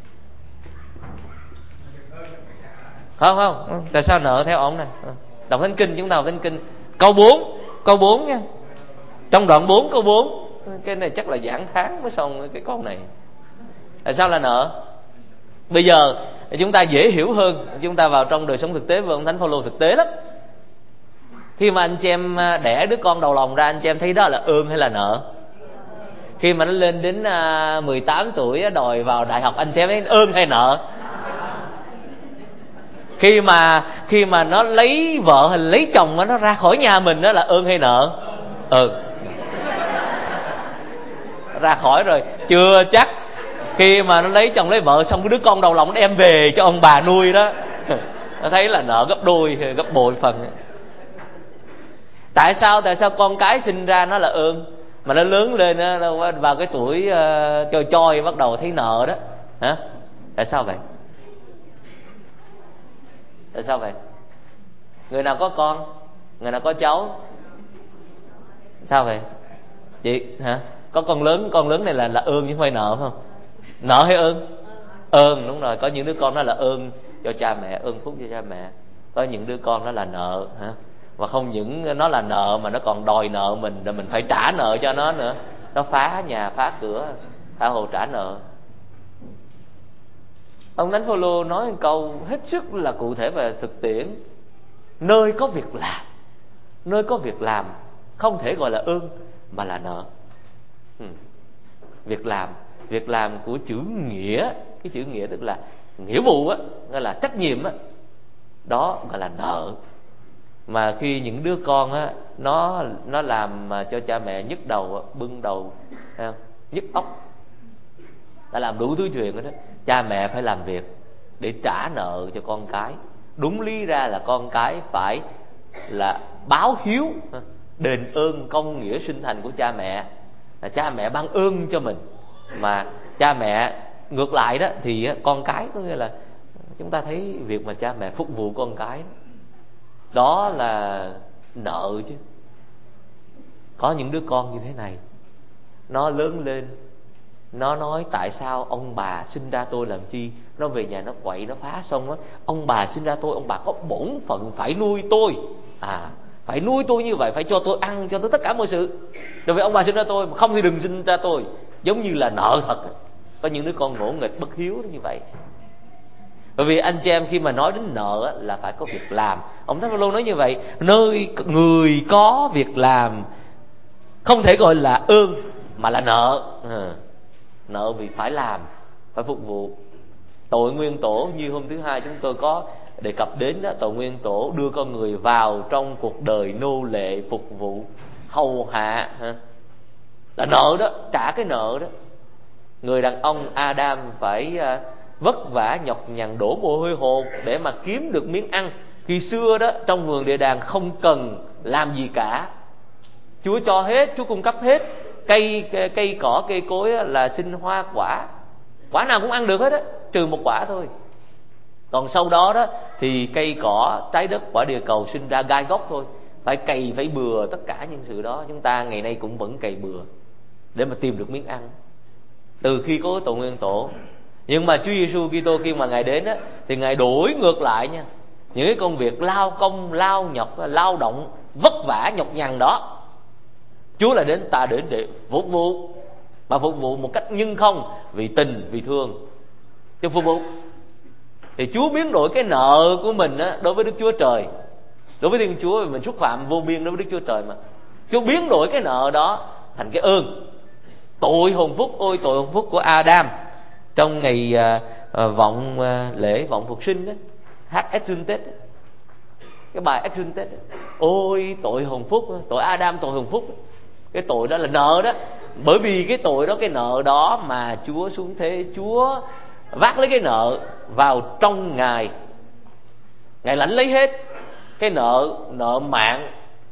Không. Tại sao nợ theo ông này? Đọc Thánh Kinh, chúng ta đọc Thánh Kinh câu 4 nha. Trong đoạn 4 câu 4, cái này chắc là giảng tháng mới xong cái câu này. Tại sao là nợ? Bây giờ chúng ta dễ hiểu hơn, chúng ta vào trong đời sống thực tế với ông Thánh Phaolô thực tế lắm. Khi mà anh chị em đẻ đứa con đầu lòng ra, anh chị em thấy đó là ơn hay là nợ? Khi mà nó lên đến 18 tuổi đòi vào đại học, anh chị em thấy ơn hay nợ? Khi mà nó lấy vợ hay lấy chồng, nó ra khỏi nhà mình, đó là ơn hay nợ? Ra khỏi rồi chưa chắc. Khi mà nó lấy chồng lấy vợ xong, cái đứa con đầu lòng nó đem về cho ông bà nuôi đó, nó thấy là nợ gấp đôi, gấp bội phần. Tại sao con cái sinh ra nó là ơn, mà nó lớn lên nó vào cái tuổi choi bắt đầu thấy nợ đó hả? Tại sao vậy? Tại sao vậy? Người nào có con, người nào có cháu, sao vậy chị hả? Có con lớn này là ơn chứ không phải nợ, phải không? Nợ hay ơn? Ơn, đúng rồi. Có những đứa con nó là ơn cho cha mẹ, ơn phúc cho cha mẹ. Có những đứa con nó là nợ hả? Và không những nó là nợ mà nó còn đòi nợ mình, rồi mình phải trả nợ cho nó nữa. Nó phá nhà phá cửa, tha hồ trả nợ. Ông Thánh Phaolô nói một câu hết sức là cụ thể và thực tiễn. Nơi có việc làm không thể gọi là ơn mà là nợ. Việc làm của chữ nghĩa, cái chữ nghĩa tức là nghĩa vụ á, gọi là trách nhiệm á, đó gọi là nợ. Mà khi những đứa con á, nó làm mà cho cha mẹ nhức đầu, bưng đầu, nhức óc, đã làm đủ thứ chuyện đó, cha mẹ phải làm việc để trả nợ cho con cái. Đúng lý ra là con cái phải là báo hiếu, đền ơn công nghĩa sinh thành của cha mẹ, là cha mẹ ban ơn cho mình. Mà cha mẹ ngược lại đó thì con cái, có nghĩa là chúng ta thấy việc mà cha mẹ phục vụ con cái đó là nợ chứ. Có những đứa con như thế này, nó lớn lên nó nói tại sao ông bà sinh ra tôi làm chi. Nó về nhà nó quậy nó phá xong á, ông bà sinh ra tôi, ông bà có bổn phận phải nuôi tôi, phải nuôi tôi như vậy, phải cho tôi ăn, cho tôi tất cả mọi sự. Rồi vì ông bà sinh ra tôi, mà không thì đừng sinh ra tôi. Giống như là nợ thật. Có những đứa con ngỗ nghịch bất hiếu như vậy. Bởi vì anh chị em khi mà nói đến nợ là phải có việc làm. Ông Thánh Phaolô nói như vậy, nơi người có việc làm không thể gọi là ơn mà là nợ. Nợ vì phải làm, phải phục vụ. Tội nguyên tổ như hôm thứ hai chúng tôi có đề cập đến đó, tội nguyên tổ đưa con người vào trong cuộc đời nô lệ, phục vụ, hầu hạ, là nợ đó, trả cái nợ đó. Người đàn ông Adam phải vất vả nhọc nhằn đổ mồ hôi hột để mà kiếm được miếng ăn. Khi xưa đó trong vườn địa đàng không cần làm gì cả, Chúa cho hết, Chúa cung cấp hết. Cây cỏ cây cối là sinh hoa quả, quả nào cũng ăn được hết á, trừ một quả thôi. Còn sau đó đó thì cây cỏ, trái đất, quả địa cầu sinh ra gai góc thôi. Phải cày, phải bừa tất cả những sự đó. Chúng ta ngày nay cũng vẫn cày bừa để mà tìm được miếng ăn, từ khi có tội nguyên tổ. Nhưng mà Chúa Giêsu Kitô khi mà Ngài đến á, thì Ngài đổi ngược lại nha. Những cái công việc lao công, lao nhọc, lao động, vất vả nhọc nhằn đó, Chúa là ta đến để phục vụ. Mà phục vụ một cách nhân không, vì tình, vì thương, chứ phục vụ. Thì Chúa biến đổi cái nợ của mình á, đối với Đức Chúa Trời, đối với Thiên Chúa, mình xúc phạm vô biên đối với Đức Chúa Trời mà. Chúa biến đổi cái nợ đó thành cái ơn. Tội hồn phúc, ôi tội hồn phúc của Adam. Trong ngày lễ vọng phục sinh đó, hát Exultet, cái bài Exultet, ôi tội hồn phúc, tội Adam, tội hồn phúc. Cái tội đó là nợ đó. Bởi vì cái tội đó, cái nợ đó mà Chúa xuống thế, Chúa vác lấy cái nợ vào trong Ngài. Ngài lãnh lấy hết cái nợ mạng.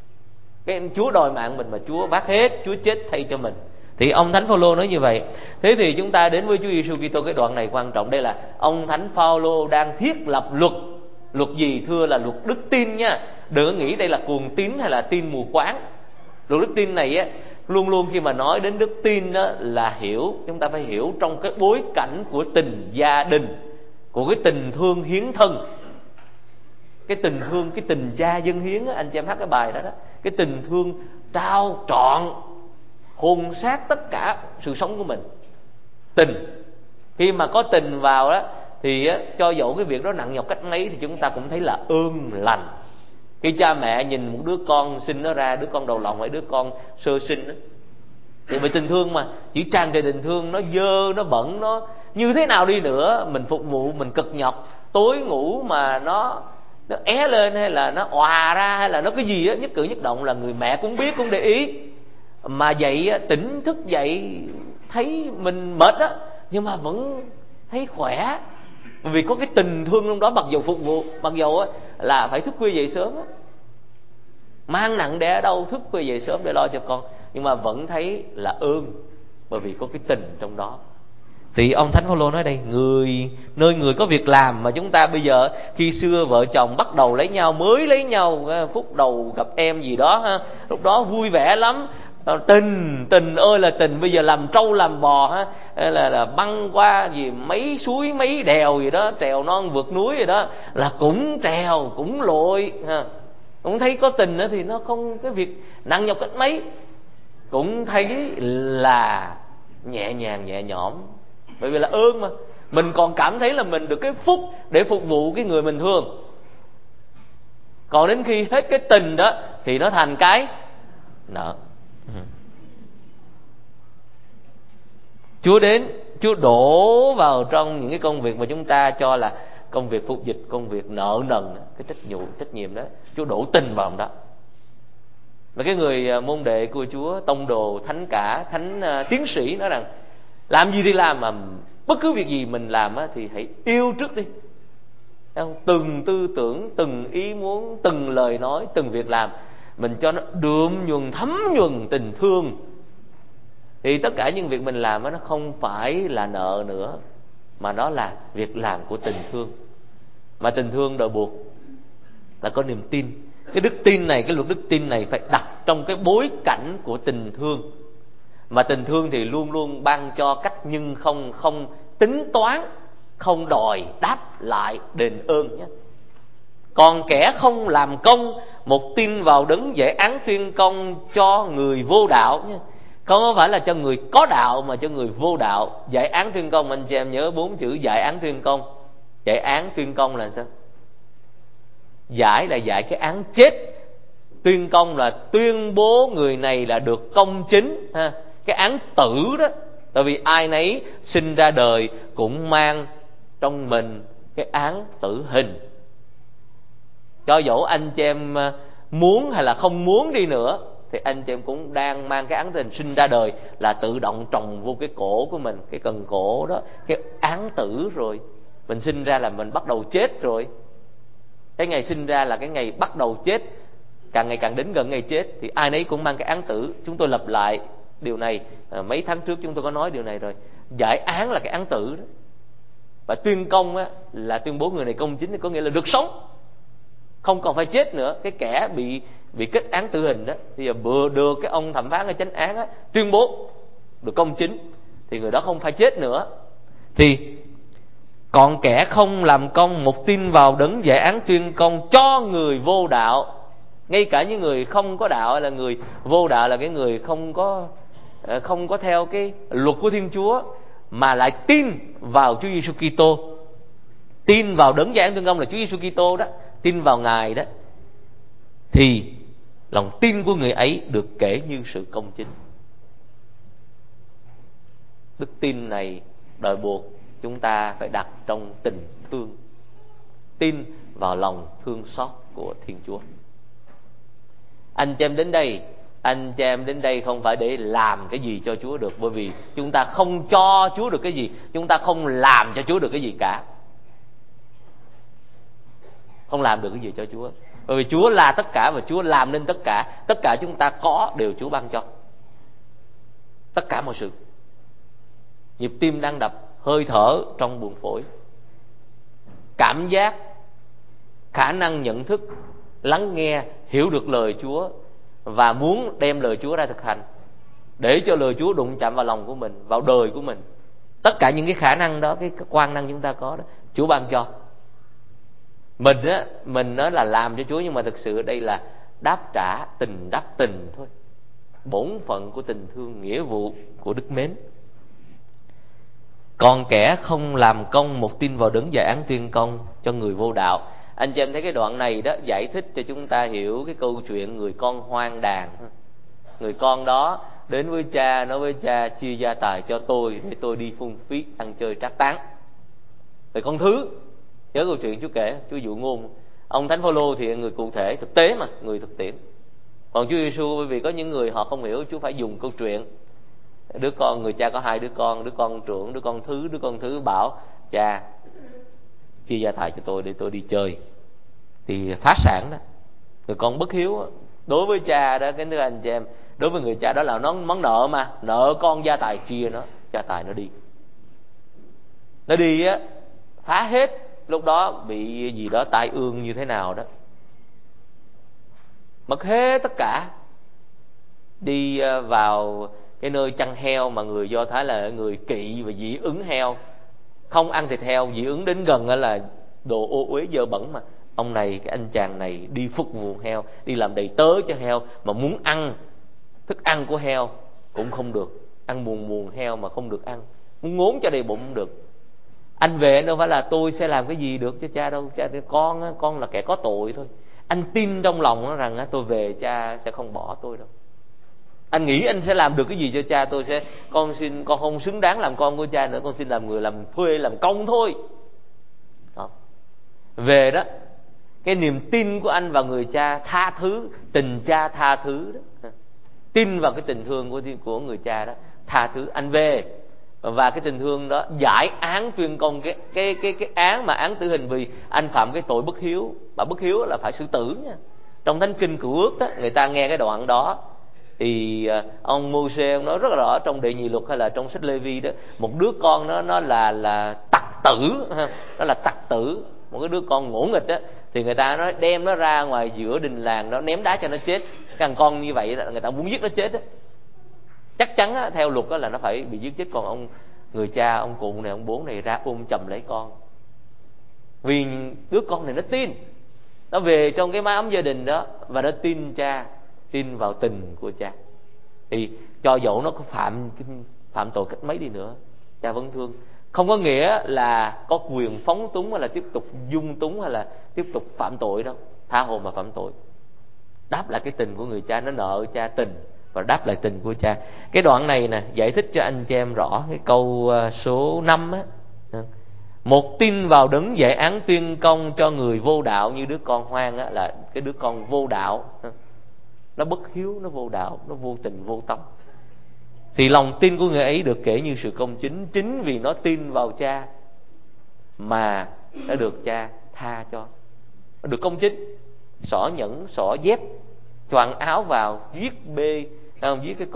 Cái Chúa đòi mạng mình mà Chúa vác hết, Chúa chết thay cho mình. Thì ông Thánh Phaolô nói như vậy. Thế thì chúng ta đến với Chúa Giêsu Kitô, cái đoạn này quan trọng. Đây là ông Thánh Phaolô đang thiết lập luật. Luật gì? Thưa là luật đức tin nha. Đừng có nghĩ đây là cuồng tín hay là tin mù quáng. Luật đức tin này á, luôn luôn khi mà nói đến đức tin đó là chúng ta phải hiểu trong cái bối cảnh của tình gia đình, của cái tình thương hiến thân. Cái tình thương, cái tình gia dân hiến á, anh chị em hát cái bài đó đó. Cái tình thương trao trọn hồn xác tất cả sự sống của mình. Tình, khi mà có tình vào đó thì cho dẫu cái việc đó nặng nhọc cách mấy thì chúng ta cũng thấy là ơn lành. Khi cha mẹ nhìn một đứa con sinh nó ra, đứa con đầu lòng hay đứa con sơ sinh đó, thì bởi tình thương mà, chỉ tràn đầy tình thương, nó dơ, nó bẩn, nó như thế nào đi nữa, mình phục vụ, mình cực nhọc, tối ngủ mà nó é lên hay là nó òa ra hay là nó cái gì á, nhất cử nhất động là người mẹ cũng biết, cũng để ý. Mà dậy tỉnh thức dậy thấy mình mệt á, nhưng mà vẫn thấy khỏe, vì có cái tình thương trong đó. Mặc dù phục vụ, mặc dù là phải thức khuya dậy sớm á, mang nặng đẻ đau, thức khuya dậy sớm để lo cho con, nhưng mà vẫn thấy là ơn, bởi vì có cái tình trong đó. Thì ông Thánh Phaolô nói đây, nơi người có việc làm. Mà chúng ta bây giờ, khi xưa vợ chồng bắt đầu lấy nhau, mới lấy nhau phút đầu gặp em gì đó ha, lúc đó vui vẻ lắm, tình ơi là tình. Bây giờ làm trâu làm bò ha, là băng qua gì mấy suối mấy đèo gì đó, trèo non vượt núi gì đó, là cũng trèo cũng lội ha. Cũng thấy có tình nữa thì nó không cái việc nặng nhọc cách mấy, cũng thấy là nhẹ nhàng nhẹ nhõm, bởi vì là ơn mà. Mình còn cảm thấy là mình được cái phúc để phục vụ cái người mình thương. Còn đến khi hết cái tình đó thì nó thành cái nợ. Chúa đến, Chúa đổ vào trong những cái công việc mà chúng ta cho là công việc phục dịch, công việc nợ nần, cái trách nhiệm đó, Chúa đổ tình vào đó. Và cái người môn đệ của Chúa, tông đồ, thánh cả, thánh tiến sĩ nói rằng làm gì thì làm, mà bất cứ việc gì mình làm thì hãy yêu trước đi. Từng tư tưởng, từng ý muốn, từng lời nói, từng việc làm mình cho nó đượm nhuần, thấm nhuần tình thương, thì tất cả những việc mình làm nó không phải là nợ nữa, mà nó là việc làm của tình thương. Mà tình thương đòi buộc là có niềm tin. Cái đức tin này, cái luật đức tin này phải đặt trong cái bối cảnh của tình thương. Mà tình thương thì luôn luôn ban cho cách nhưng không tính toán, không đòi đáp lại đền ơn nhé. Còn kẻ không làm công, một tin vào đấng giải án tuyên công cho người vô đạo nhé. Không có phải là cho người có đạo, mà cho người vô đạo. Giải án tuyên công, anh chị em nhớ 4 chữ giải án tuyên công. Giải án tuyên công là sao? Giải là giải cái án chết, tuyên công là tuyên bố người này là được công chính ha. Cái án tử đó, tại vì ai nấy sinh ra đời cũng mang trong mình cái án tử hình. Cho dẫu anh chị em muốn hay là không muốn đi nữa, thì anh chị em cũng đang mang cái án tử hình. Sinh ra đời là tự động trồng vô cái cổ của mình, cái cần cổ đó, cái án tử rồi. Mình sinh ra là mình bắt đầu chết rồi. Cái ngày sinh ra là cái ngày bắt đầu chết, càng ngày càng đến gần ngày chết, thì ai nấy cũng mang cái án tử. Chúng tôi lặp lại điều này, mấy tháng trước chúng tôi có nói điều này rồi. Giải án là cái án tử đó, và tuyên công là tuyên bố người này công chính, thì có nghĩa là được sống, không còn phải chết nữa. Cái kẻ bị kết án tử hình đó, thì giờ vừa được cái ông thẩm phán ở chánh án tuyên bố được công chính, thì người đó không phải chết nữa. Thì còn kẻ không làm công, một tin vào đấng giải án tuyên công cho người vô đạo. Ngay cả những người không có đạo, là người vô đạo, là cái người không có theo cái luật của Thiên Chúa, mà lại tin vào Chúa Giêsu Kitô. Tin vào đấng giải án tuyên công là Chúa Giêsu Kitô đó, tin vào Ngài đó, thì lòng tin của người ấy được kể như sự công chính. Đức tin này đòi buộc chúng ta phải đặt trong tình thương, tin vào lòng thương xót của Thiên Chúa. Anh chị em đến đây không phải để làm cái gì cho Chúa được, bởi vì chúng ta không cho Chúa được cái gì, chúng ta không làm cho Chúa được cái gì cả. Không làm được cái gì cho Chúa, bởi vì Chúa là tất cả và Chúa làm nên tất cả. Tất cả chúng ta có đều Chúa ban cho. Tất cả mọi sự, nhịp tim đang đập, hơi thở trong buồng phổi, cảm giác, khả năng nhận thức, lắng nghe, hiểu được lời Chúa và muốn đem lời Chúa ra thực hành, để cho lời Chúa đụng chạm vào lòng của mình, vào đời của mình. Tất cả những cái khả năng đó, cái quan năng chúng ta có đó, Chúa ban cho. Mình nói là làm cho Chúa, nhưng mà thực sự ở đây là đáp trả tình, đáp tình thôi. Bổn phận của tình thương, nghĩa vụ của đức mến. Còn kẻ không làm công, một tin vào đấng giải án tuyên công cho người vô đạo. Anh chị em thấy cái đoạn này đó giải thích cho chúng ta hiểu cái câu chuyện người con hoang đàn. Người con đó đến với cha, nói với cha chia gia tài cho tôi để tôi đi phung phí ăn chơi trác tán. Rồi con thứ, nhớ câu chuyện Chúa kể, Chúa dụ ngôn. Ông Thánh Phaolô thì người cụ thể, thực tế mà, người thực tiễn. Còn Chúa Giêsu, bởi vì có những người họ không hiểu, Chúa phải dùng câu chuyện. Đứa con, người cha có 2 đứa con trưởng, đứa con thứ bảo cha chia gia tài cho tôi để tôi đi chơi, thì phá sản đó. Người con bất hiếu đối với cha đó, cái thưa anh chị em, đối với người cha đó là nó món nợ, mà nợ con gia tài chia nó, gia tài nó đi phá hết. Lúc đó bị gì đó tai ương như thế nào đó, mất hết tất cả. Đi vào cái nơi chăn heo mà người Do Thái là người kỵ và dị ứng heo, không ăn thịt heo, dị ứng đến gần là đồ ô uế dơ bẩn. Mà ông này, cái anh chàng này đi phục vụ heo, đi làm đầy tớ cho heo, mà muốn ăn thức ăn của heo cũng không được, ăn muồng heo mà không được ăn, muốn ngốn cho đầy bụng không được. Anh về đâu phải là tôi sẽ làm cái gì được cho cha đâu, cha con là kẻ có tội thôi. Anh tin trong lòng rằng tôi về cha sẽ không bỏ tôi đâu. Anh nghĩ anh sẽ làm được cái gì cho cha? Con không xứng đáng làm con của cha nữa, con xin làm người làm thuê, làm công thôi. Đó. Về đó, cái niềm tin của anh vào người cha tha thứ, tình cha tha thứ đó, tin vào cái tình thương của người cha đó, tha thứ, anh về. Và cái tình thương đó giải án tuyên công cái án mà án tử hình vì anh phạm cái tội bất hiếu. Mà bất hiếu là phải xử tử nha. Trong Thánh Kinh Cựu Ước đó, người ta nghe cái đoạn đó thì ông Mô-sê ông nói rất là rõ trong Đệ Nhị Luật hay là trong sách Lê-vi đó, một đứa con nó là tặc tử, nó là tặc tử, một cái đứa con ngỗ nghịch đó, thì người ta nói đem nó ra ngoài giữa đình làng đó, ném đá cho nó chết. Cái thằng con như vậy là người ta muốn giết nó chết đó. Chắc chắn á, theo luật đó là nó phải bị giết chết. Còn ông người cha, ông cụ này, ông bố này ra ôm chầm lấy con, vì đứa con này nó tin, nó về trong cái mái ấm gia đình đó và nó tin cha, tin vào tình của cha. Thì cho dẫu nó có phạm tội cách mấy đi nữa, cha vẫn thương. Không có nghĩa là có quyền phóng túng hay là tiếp tục dung túng hay là tiếp tục phạm tội đâu, tha hồ mà phạm tội. Đáp lại cái tình của người cha, nó nợ cha tình và đáp lại tình của cha. Cái đoạn này nè giải thích cho anh chị em rõ cái câu số 5 á. Một tin vào đấng giải án tuyên công cho người vô đạo như đứa con hoang á, là cái đứa con vô đạo, nó bất hiếu, nó vô đạo, nó vô tình vô tâm. Thì lòng tin của người ấy được kể như sự công chính, chính vì nó tin vào cha mà đã được cha tha cho. Nó được công chính, xỏ nhẫn, xỏ dép, choàng áo vào, giết bê, giết cái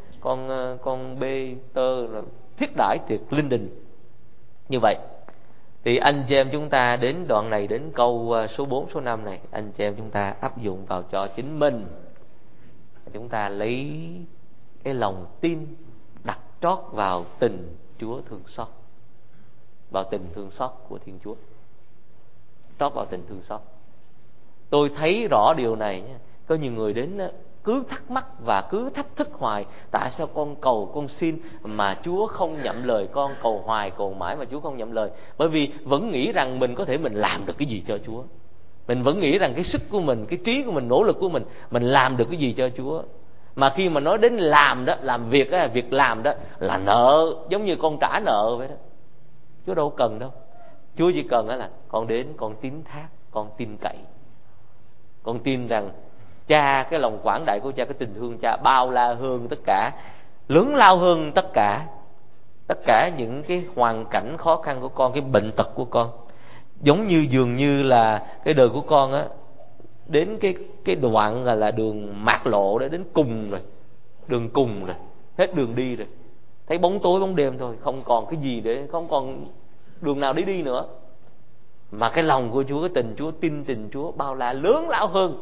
con bê tơ, thiết đãi tuyệt linh đình. Như vậy thì anh chị em chúng ta đến đoạn này, đến câu số 4, số 5 này, anh chị em chúng ta áp dụng vào cho chính mình. Chúng ta lấy cái lòng tin đặt trót vào tình Chúa thương xót, vào tình thương xót của Thiên Chúa, trót vào tình thương xót. Tôi thấy rõ điều này nha. Có nhiều người đến cứ thắc mắc và cứ thách thức hoài, tại sao con cầu con xin mà Chúa không nhậm lời con, cầu hoài cầu mãi mà Chúa không nhậm lời. Bởi vì vẫn nghĩ rằng mình có thể mình làm được cái gì cho Chúa. Mình vẫn nghĩ rằng cái sức của mình, cái trí của mình, nỗ lực của mình làm được cái gì cho Chúa. Mà khi mà nói đến làm đó, làm việc đó, việc làm đó là nợ, giống như con trả nợ vậy đó. Chúa đâu cần đâu. Chúa chỉ cần đó là con đến, con tín thác, con tin cậy, con tin rằng cha, cái lòng quảng đại của cha, cái tình thương cha bao la hơn tất cả, lớn lao hơn tất cả những cái hoàn cảnh khó khăn của con, cái bệnh tật của con. Giống như dường như là cái đời của con á, đến cái đoạn là đường mạt lộ đó, đến cùng rồi, đường cùng rồi, hết đường đi rồi, thấy bóng tối bóng đêm thôi, không còn cái gì để, không còn đường nào để đi nữa. Mà cái lòng của Chúa, cái tình Chúa, tin tình Chúa bao la lớn lao hơn,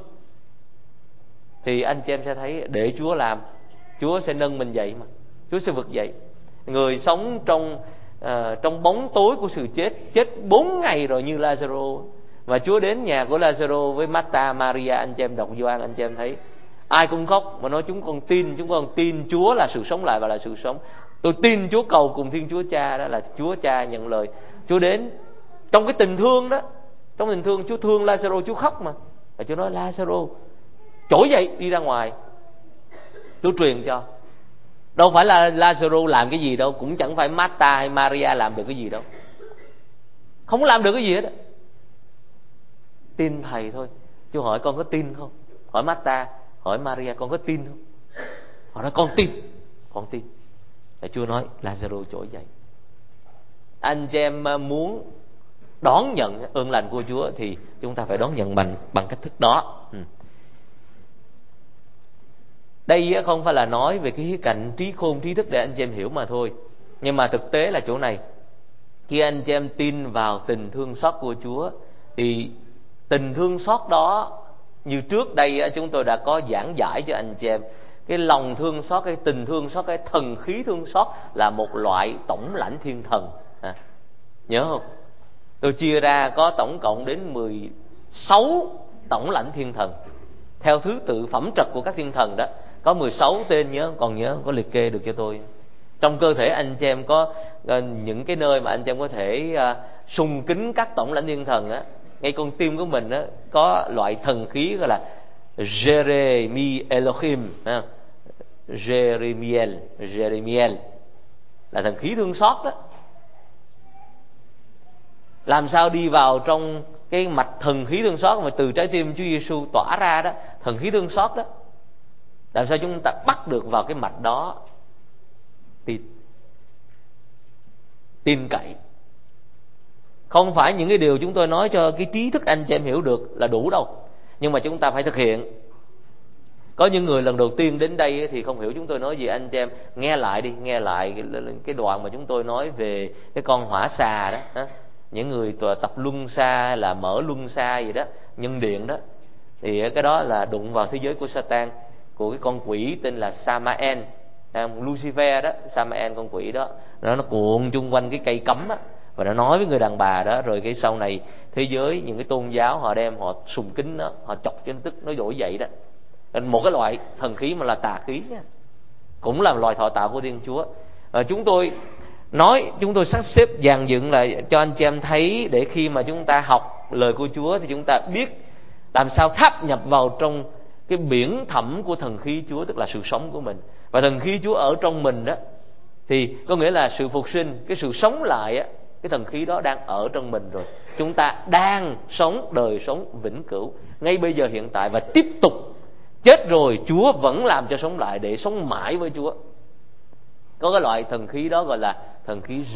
thì anh chị em sẽ thấy để Chúa làm, Chúa sẽ nâng mình dậy mà, Chúa sẽ vực dậy. Người sống trong bóng tối của sự chết 4 ngày rồi như Lazaro, và Chúa đến nhà của Lazaro với Martha, Maria. Anh chị em đọc Gioan, anh chị em thấy ai cũng khóc mà nói chúng con tin Chúa là sự sống lại và là sự sống. Tôi tin Chúa, cầu cùng Thiên Chúa Cha, đó là Chúa Cha nhận lời. Chúa đến trong cái tình thương đó, trong tình thương Chúa thương Lazaro, Chúa khóc mà, và Chúa nói Lazaro trỗi dậy đi ra ngoài. Chúa truyền cho, đâu phải là Lazaro làm cái gì đâu, cũng chẳng phải Martha hay Maria làm được cái gì đâu, không làm được cái gì hết. Tin Thầy thôi. Chúa hỏi con có tin không? Hỏi Martha, hỏi Maria con có tin không? Họ nói con tin. Và Chúa nói Lazaro trỗi dậy. Anh chị em muốn đón nhận ơn lành của Chúa thì chúng ta phải đón nhận bằng cách thức đó. Đây không phải là nói về cái khía cạnh trí khôn trí thức để anh chị em hiểu mà thôi, nhưng mà thực tế là chỗ này, khi anh chị em tin vào tình thương xót của Chúa thì tình thương xót đó, như trước đây chúng tôi đã có giảng giải cho anh chị em, cái lòng thương xót, cái tình thương xót, cái thần khí thương xót là một loại tổng lãnh thiên thần. Nhớ không? Tôi chia ra có tổng cộng đến 16 tổng lãnh thiên thần theo thứ tự phẩm trật của các thiên thần đó. Có 16 tên, còn nhớ có liệt kê được cho tôi. Trong cơ thể anh chị em có những cái nơi mà anh chị em có thể sùng kính các tổng lãnh thiên thần á. Ngay con tim của mình á có loại thần khí gọi là Jeremy Elohim, Jeremiel là thần khí thương xót đó. Làm sao đi vào trong cái mạch thần khí thương xót mà từ trái tim Chúa Giêsu tỏa ra đó, thần khí thương xót đó. Làm sao chúng ta bắt được vào cái mạch đó? Tin cậy. Không phải những cái điều chúng tôi nói cho cái trí thức anh chị em hiểu được là đủ đâu, nhưng mà chúng ta phải thực hiện. Có những người lần đầu tiên đến đây thì không hiểu chúng tôi nói gì, anh chị em nghe lại đi, nghe lại cái đoạn mà chúng tôi nói về cái con hỏa xà đó. Những người tập luân xa hay là mở luân xa gì đó, nhân điện đó, thì cái đó là đụng vào thế giới của Satan, của cái con quỷ tên là Samael, Lucifer đó. Samael, con quỷ đó, nó cuộn chung quanh cái cây cấm á, và nó nói với người đàn bà đó. Rồi cái sau này thế giới, những cái tôn giáo họ đem, họ sùng kính nó, họ chọc cho nó tức nó dỗi dậy đó. Một cái loại thần khí mà là tà khí nha, cũng là loài thọ tạo của Thiên Chúa. Chúng tôi sắp xếp dàn dựng lại cho anh chị em thấy, để khi mà chúng ta học lời của Chúa thì chúng ta biết làm sao tháp nhập vào trong cái biển thẳm của thần khí Chúa, tức là sự sống của mình. Và thần khí Chúa ở trong mình đó thì có nghĩa là sự phục sinh, cái sự sống lại á, cái thần khí đó đang ở trong mình rồi. Chúng ta đang sống đời sống vĩnh cửu ngay bây giờ hiện tại, và tiếp tục chết rồi Chúa vẫn làm cho sống lại để sống mãi với Chúa. Có cái loại thần khí đó gọi là thần khí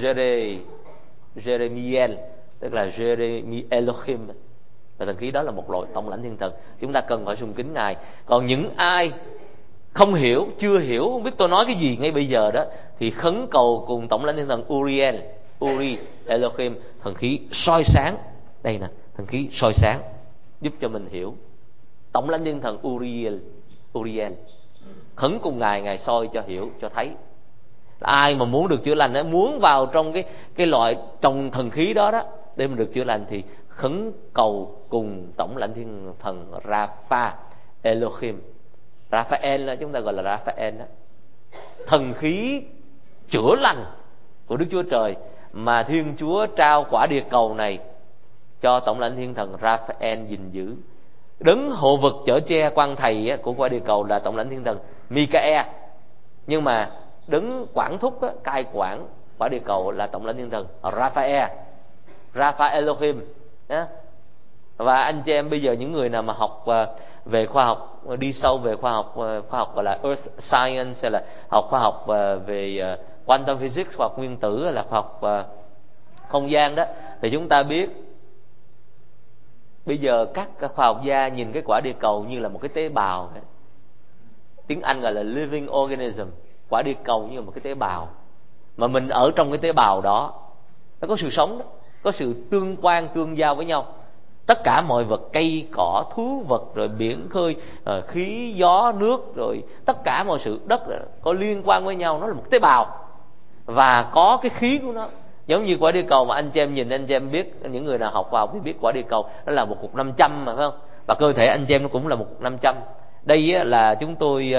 Jeremiel, tức là Jeremy Elohim. Và thần khí đó là một loại tổng lãnh thiên thần, chúng ta cần phải sùng kính Ngài. Còn những ai không hiểu, chưa hiểu, không biết tôi nói cái gì ngay bây giờ đó, thì khấn cầu cùng tổng lãnh thiên thần Uri Elohim, thần khí soi sáng. Đây nè, thần khí soi sáng giúp cho mình hiểu. Tổng lãnh thiên thần Uriel, khấn cùng Ngài soi cho hiểu, cho thấy. Ai mà muốn được chữa lành, muốn vào trong cái loại trong thần khí đó đó để mình được chữa lành, thì khấn cầu cùng tổng lãnh thiên thần Rapha Elohim. Raphael đó, chúng ta gọi là Raphael đó, thần khí chữa lành của Đức Chúa Trời, mà Thiên Chúa trao quả địa cầu này cho tổng lãnh thiên thần Raphael gìn giữ. Đấng hộ vực chở che quan thầy của quả địa cầu là tổng lãnh thiên thần Michael, nhưng mà đấng quản thúc cai quản quả địa cầu là tổng lãnh thiên thần Rapha Elohim. Và anh chị em bây giờ những người nào mà học về khoa học, đi sâu về khoa học gọi là Earth Science, hay là học khoa học về quantum physics, khoa học nguyên tử, hay là khoa học không gian đó, thì chúng ta biết bây giờ các khoa học gia nhìn cái quả địa cầu như là một cái tế bào. Tiếng Anh gọi là living organism. Quả địa cầu như là một cái tế bào, mà mình ở trong cái tế bào đó, nó có sự sống đó, có sự tương quan tương giao với nhau. Tất cả mọi vật, cây cỏ, thú vật, rồi biển khơi, khí gió nước, rồi tất cả mọi sự đất có liên quan với nhau. Nó là một tế bào và có cái khí của nó. Giống như quả địa cầu mà anh chị em nhìn, anh chị em biết, những người nào học khoa học thì biết quả địa cầu nó là một cục 500 mà, phải không? Và cơ thể anh chị em nó cũng là một cục 500. Đây là chúng tôi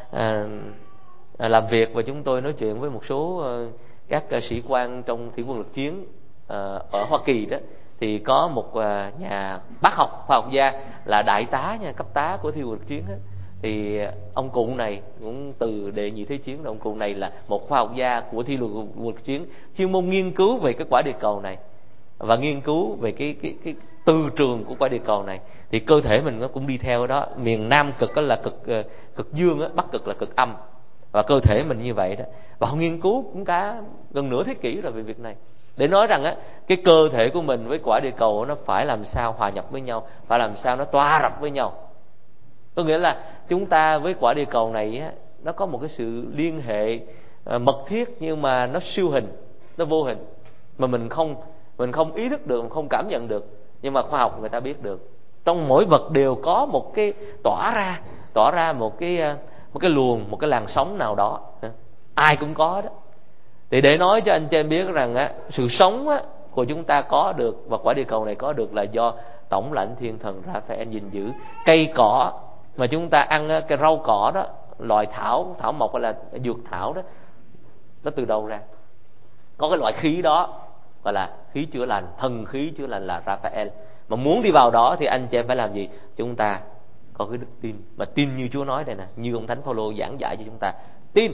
làm việc và chúng tôi nói chuyện với một số các sĩ quan trong thủy quân lục chiến ở Hoa Kỳ đó. Thì có một nhà bác học, khoa học gia là đại tá nha, cấp tá của thủy quân lục chiến đó. Thì ông cụ này cũng từ đệ nhị thế chiến, ông cụ này là một khoa học gia của thủy quân lục chiến, chuyên môn nghiên cứu về cái quả địa cầu này và nghiên cứu về cái từ trường của quả địa cầu này. Thì cơ thể mình nó cũng đi theo đó. Miền Nam cực đó là cực dương đó, Bắc cực là cực âm, và cơ thể mình như vậy đó. Và họ nghiên cứu cũng cả gần nửa thế kỷ rồi về việc này, để nói rằng cái cơ thể của mình với quả địa cầu nó phải làm sao hòa nhập với nhau, phải làm sao nó toa rập với nhau. Có nghĩa là chúng ta với quả địa cầu này nó có một cái sự liên hệ mật thiết, nhưng mà nó siêu hình, nó vô hình, mà mình không ý thức được, mình không cảm nhận được. Nhưng mà khoa học người ta biết được, trong mỗi vật đều có một cái tỏa ra một cái luồng, một cái làn sóng nào đó, ai cũng có đó. Thì để nói cho anh chị em biết rằng sự sống của chúng ta có được và quả địa cầu này có được là do tổng lãnh thiên thần Raphael gìn giữ. Cây cỏ mà chúng ta ăn, cái rau cỏ đó, loài thảo mộc hay là dược thảo đó, nó từ đâu ra? Có cái loại khí đó gọi là khí chữa lành, thần khí chữa lành là Raphael. Mà muốn đi vào đó thì anh chị em phải làm gì? Chúng ta có cái đức tin. Mà tin như Chúa nói đây nè, như ông Thánh Phaolô giảng dạy cho chúng ta, tin.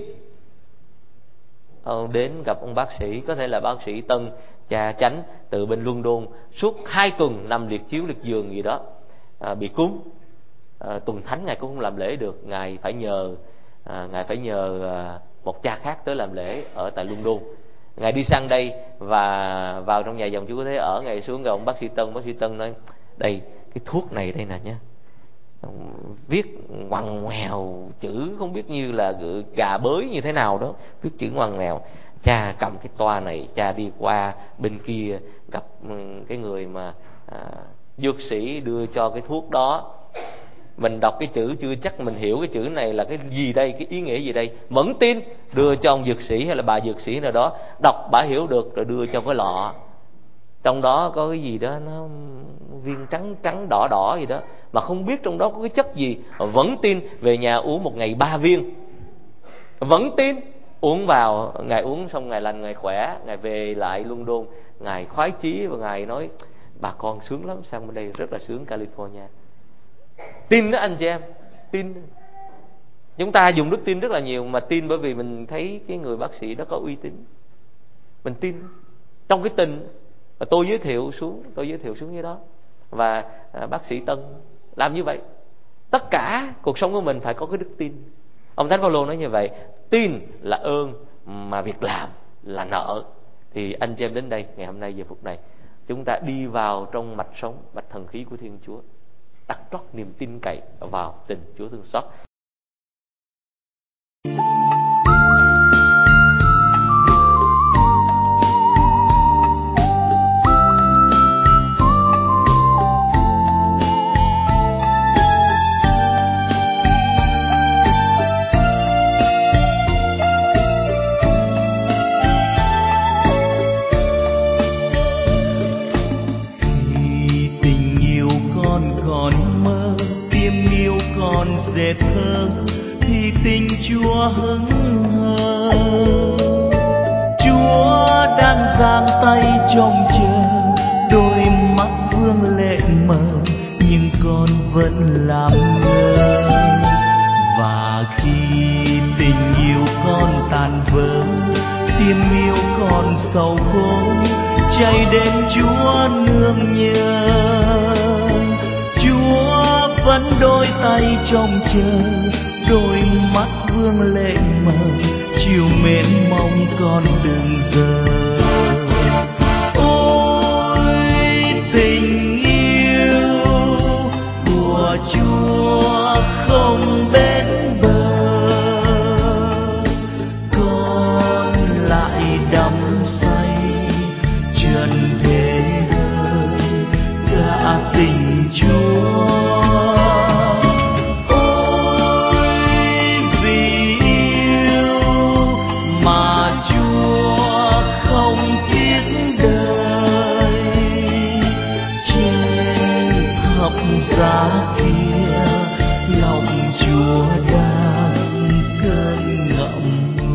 Đến gặp ông bác sĩ, có thể là bác sĩ Tân, cha chánh từ bên London, suốt 2 tuần nằm liệt chiếu liệt giường gì đó, bị cúm. Tuần thánh Ngài cũng không làm lễ được, Ngài phải nhờ một cha khác tới làm lễ ở tại London. Ngài đi sang đây và vào trong nhà dòng Chúa Cứu Thế ở, Ngài xuống gặp ông bác sĩ Tân nói: đây, cái thuốc này đây nè nhé, viết ngoằn ngoèo, chữ không biết như là gà bới như thế nào đó, viết chữ ngoằn ngoèo. Cha cầm cái toa này, cha đi qua bên kia gặp cái người mà dược sĩ đưa cho cái thuốc đó. Mình đọc cái chữ chưa chắc mình hiểu cái chữ này là cái gì đây, cái ý nghĩa gì đây. Mẫn tin đưa cho ông dược sĩ hay là bà dược sĩ nào đó, đọc bà hiểu được rồi đưa cho cái lọ. Trong đó có cái gì đó, nó viên trắng trắng đỏ đỏ gì đó, mà không biết trong đó có cái chất gì. Vẫn tin, về nhà uống một ngày 3 viên. Vẫn tin, uống vào, Ngài uống xong Ngài lành, Ngài khỏe. Ngài về lại London, Ngài khoái chí và Ngài nói: bà con sướng lắm, sang bên đây rất là sướng California. Tin đó anh chị em, tin. Chúng ta dùng đức tin rất là nhiều, mà tin bởi vì mình thấy cái người bác sĩ đó có uy tín, mình tin. Trong cái tin tôi giới thiệu xuống như đó, và bác sĩ Tân làm như vậy. Tất cả cuộc sống của mình phải có cái đức tin. Ông Thánh Phaolô nói như vậy, tin là ơn, mà việc làm là nợ. Thì anh chị em đến đây ngày hôm nay, giờ phút này, chúng ta đi vào trong mạch sống, mạch thần khí của Thiên Chúa, đặt trót niềm tin cậy vào tình Chúa thương xót. Tình Chúa hững hờ, Chúa đang giang tay trông chờ, đôi mắt vương lệ mờ nhưng con vẫn làm ngơ. Và khi tình yêu con tàn vỡ, tim yêu con sầu khổ, chạy đến Chúa nương nhờ. Chúa vẫn đôi tay trông chờ, đôi mắt vương lệ mờ, chiều mến mong con đừng giờ. Ôi tình yêu của Chúa không bến bờ, con lại đắm say trần thế đời gã tình Chúa. Giá kia lòng Chúa đang cơn ngậm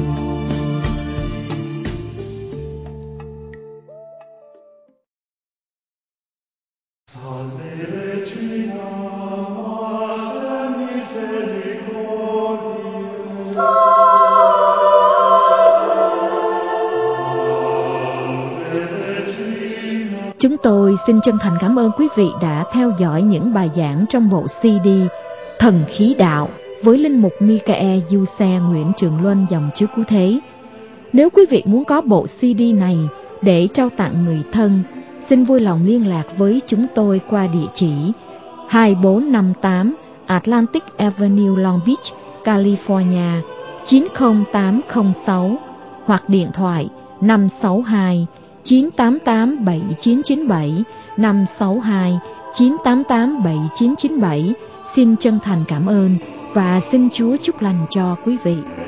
Chúng tôi xin chân thành cảm ơn quý vị đã theo dõi những bài giảng trong bộ CD Thần Khí Đạo với Linh mục Michael Giuse Nguyễn Trường Luân dòng Chúa Cứu Thế. Nếu quý vị muốn có bộ CD này để trao tặng người thân, xin vui lòng liên lạc với chúng tôi qua địa chỉ 2458 Atlantic Avenue, Long Beach, California 90806 hoặc điện thoại 562 988 7997 562 988 7997. Xin chân thành cảm ơn và xin Chúa chúc lành cho quý vị.